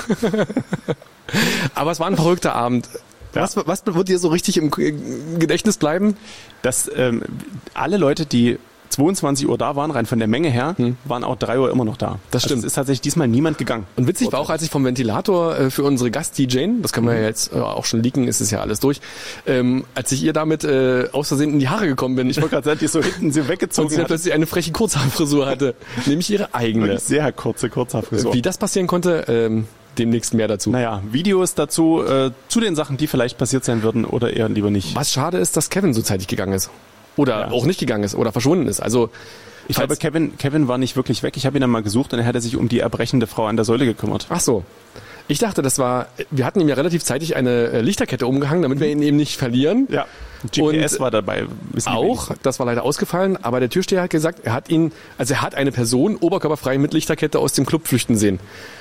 Speaker 3: Aber es war ein verrückter Abend. Ja. Was wird dir so richtig im Gedächtnis bleiben?
Speaker 2: Dass alle Leute, die 22 Uhr da waren, rein von der Menge her, waren auch 3 Uhr immer noch da.
Speaker 3: Das stimmt.
Speaker 2: Also es ist tatsächlich diesmal niemand gegangen.
Speaker 3: Und witzig war auch, als ich vom Ventilator für unsere Gast-DJ, das können wir ja jetzt auch schon leaken, ist es ja alles durch, als ich ihr damit aus Versehen in die Haare gekommen bin.
Speaker 2: Ich wollte gerade sagen, die so hinten sie weggezogen
Speaker 3: und sie dann plötzlich eine freche Kurzhaarfrisur hatte, nämlich ihre eigene.
Speaker 2: Wirklich sehr kurze Kurzhaarfrisur.
Speaker 3: Wie das passieren konnte, demnächst mehr dazu.
Speaker 2: Naja, Videos dazu, zu den Sachen, die vielleicht passiert sein würden oder eher lieber nicht.
Speaker 3: Was schade ist, dass Kevin so zeitig gegangen ist. Oder auch nicht gegangen ist oder verschwunden ist. Also
Speaker 2: ich glaube, Kevin war nicht wirklich weg. Ich habe ihn dann mal gesucht und er hatte sich um die erbrechende Frau an der Säule gekümmert.
Speaker 3: Ach so. Ich dachte, wir hatten ihm ja relativ zeitig eine Lichterkette umgehangen, damit wir ihn eben nicht verlieren.
Speaker 2: Ja. GPS war dabei.
Speaker 3: Auch, das war leider ausgefallen, aber der Türsteher hat gesagt, er hat eine Person oberkörperfrei mit Lichterkette aus dem Club flüchten sehen.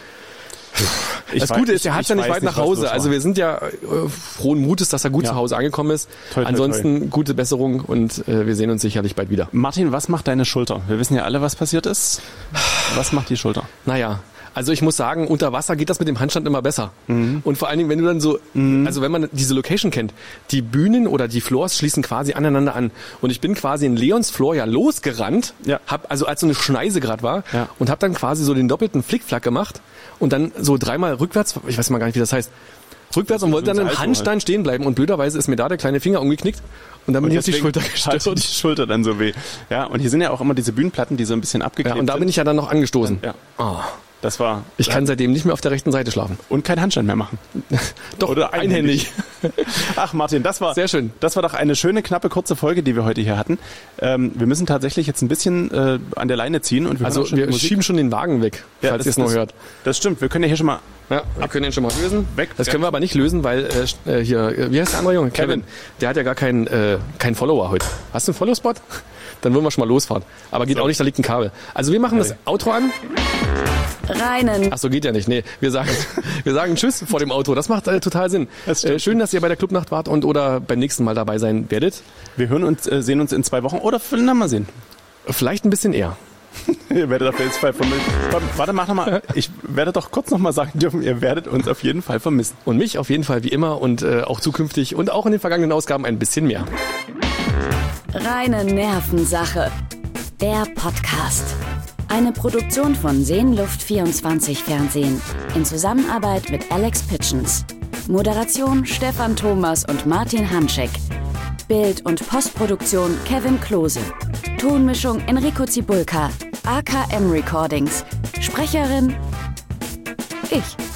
Speaker 3: Das Gute ist, er hat ja nicht weit nach Hause. Also wir sind ja frohen Mutes, dass er gut zu Hause angekommen ist.
Speaker 2: Toi, toi,
Speaker 3: Ansonsten
Speaker 2: toi.
Speaker 3: Gute Besserung und wir sehen uns sicherlich bald wieder.
Speaker 2: Martin, was macht deine Schulter? Wir wissen ja alle, was passiert ist. Was macht die Schulter?
Speaker 3: Naja, also ich muss sagen, unter Wasser geht das mit dem Handstand immer besser. Und vor allen Dingen, wenn du dann so, also wenn man diese Location kennt, die Bühnen oder die Floors schließen quasi aneinander an. Und ich bin quasi in Leons Floor ja losgerannt, also als so eine Schneise gerade war, und habe dann quasi so den doppelten Flickflack gemacht und dann so 3-mal rückwärts, ich weiß mal gar nicht, wie das heißt, rückwärts und wollte dann im Handstand stehen bleiben. Und blöderweise ist mir da der kleine Finger umgeknickt und dann bin ich auf die Schulter gestürzt.
Speaker 2: Hat die Schulter dann so weh. Ja, und hier sind ja auch immer diese Bühnenplatten, die so ein bisschen abgeklebt sind.
Speaker 3: Und da bin ich ja dann noch angestoßen.
Speaker 2: Ja.
Speaker 3: Oh.
Speaker 2: Das war.
Speaker 3: Ich kann seitdem nicht mehr auf der rechten Seite schlafen.
Speaker 2: Und keinen Handstand mehr machen.
Speaker 3: Doch, oder einhändig.
Speaker 2: Ach Martin, das war
Speaker 3: sehr schön.
Speaker 2: Das war doch eine schöne, knappe, kurze Folge, die wir heute hier hatten. Wir müssen tatsächlich jetzt ein bisschen an der Leine ziehen. Und
Speaker 3: wir schieben schon den Wagen weg, falls ihr es noch hört.
Speaker 2: Das stimmt, wir können ja hier schon mal...
Speaker 3: Ja, wir können den schon mal lösen. Das können wir aber nicht lösen, weil hier, wie heißt der andere Junge? Kevin. Der hat ja gar keinen Follower heute. Hast du einen Follow-Spot? Dann würden wir schon mal losfahren. Aber geht auch nicht, da liegt ein Kabel. Also wir machen das Outro an.
Speaker 1: Reinen.
Speaker 3: Ach so, geht ja nicht. Nee, wir sagen Tschüss vor dem Outro. Das macht total Sinn. Schön, dass ihr bei der Clubnacht wart und oder beim nächsten Mal dabei sein werdet.
Speaker 2: Wir sehen uns in 2 Wochen oder mal sehen.
Speaker 3: Vielleicht ein bisschen eher.
Speaker 2: Ihr werdet auf jeden Fall vermissen. Warte, mach nochmal. Ich werde doch kurz nochmal sagen dürfen, ihr werdet uns auf jeden Fall vermissen.
Speaker 3: Und mich auf jeden Fall wie immer und auch zukünftig und auch in den vergangenen Ausgaben ein bisschen mehr.
Speaker 1: Reine Nervensache. Der Podcast. Eine Produktion von Seenluft24 Fernsehen in Zusammenarbeit mit Alex Pitchens. Moderation Stefan Thomas und Martin Hanschek. Bild- und Postproduktion Kevin Klose. Tonmischung Enrico Zibulka. AKM Recordings. Sprecherin ich.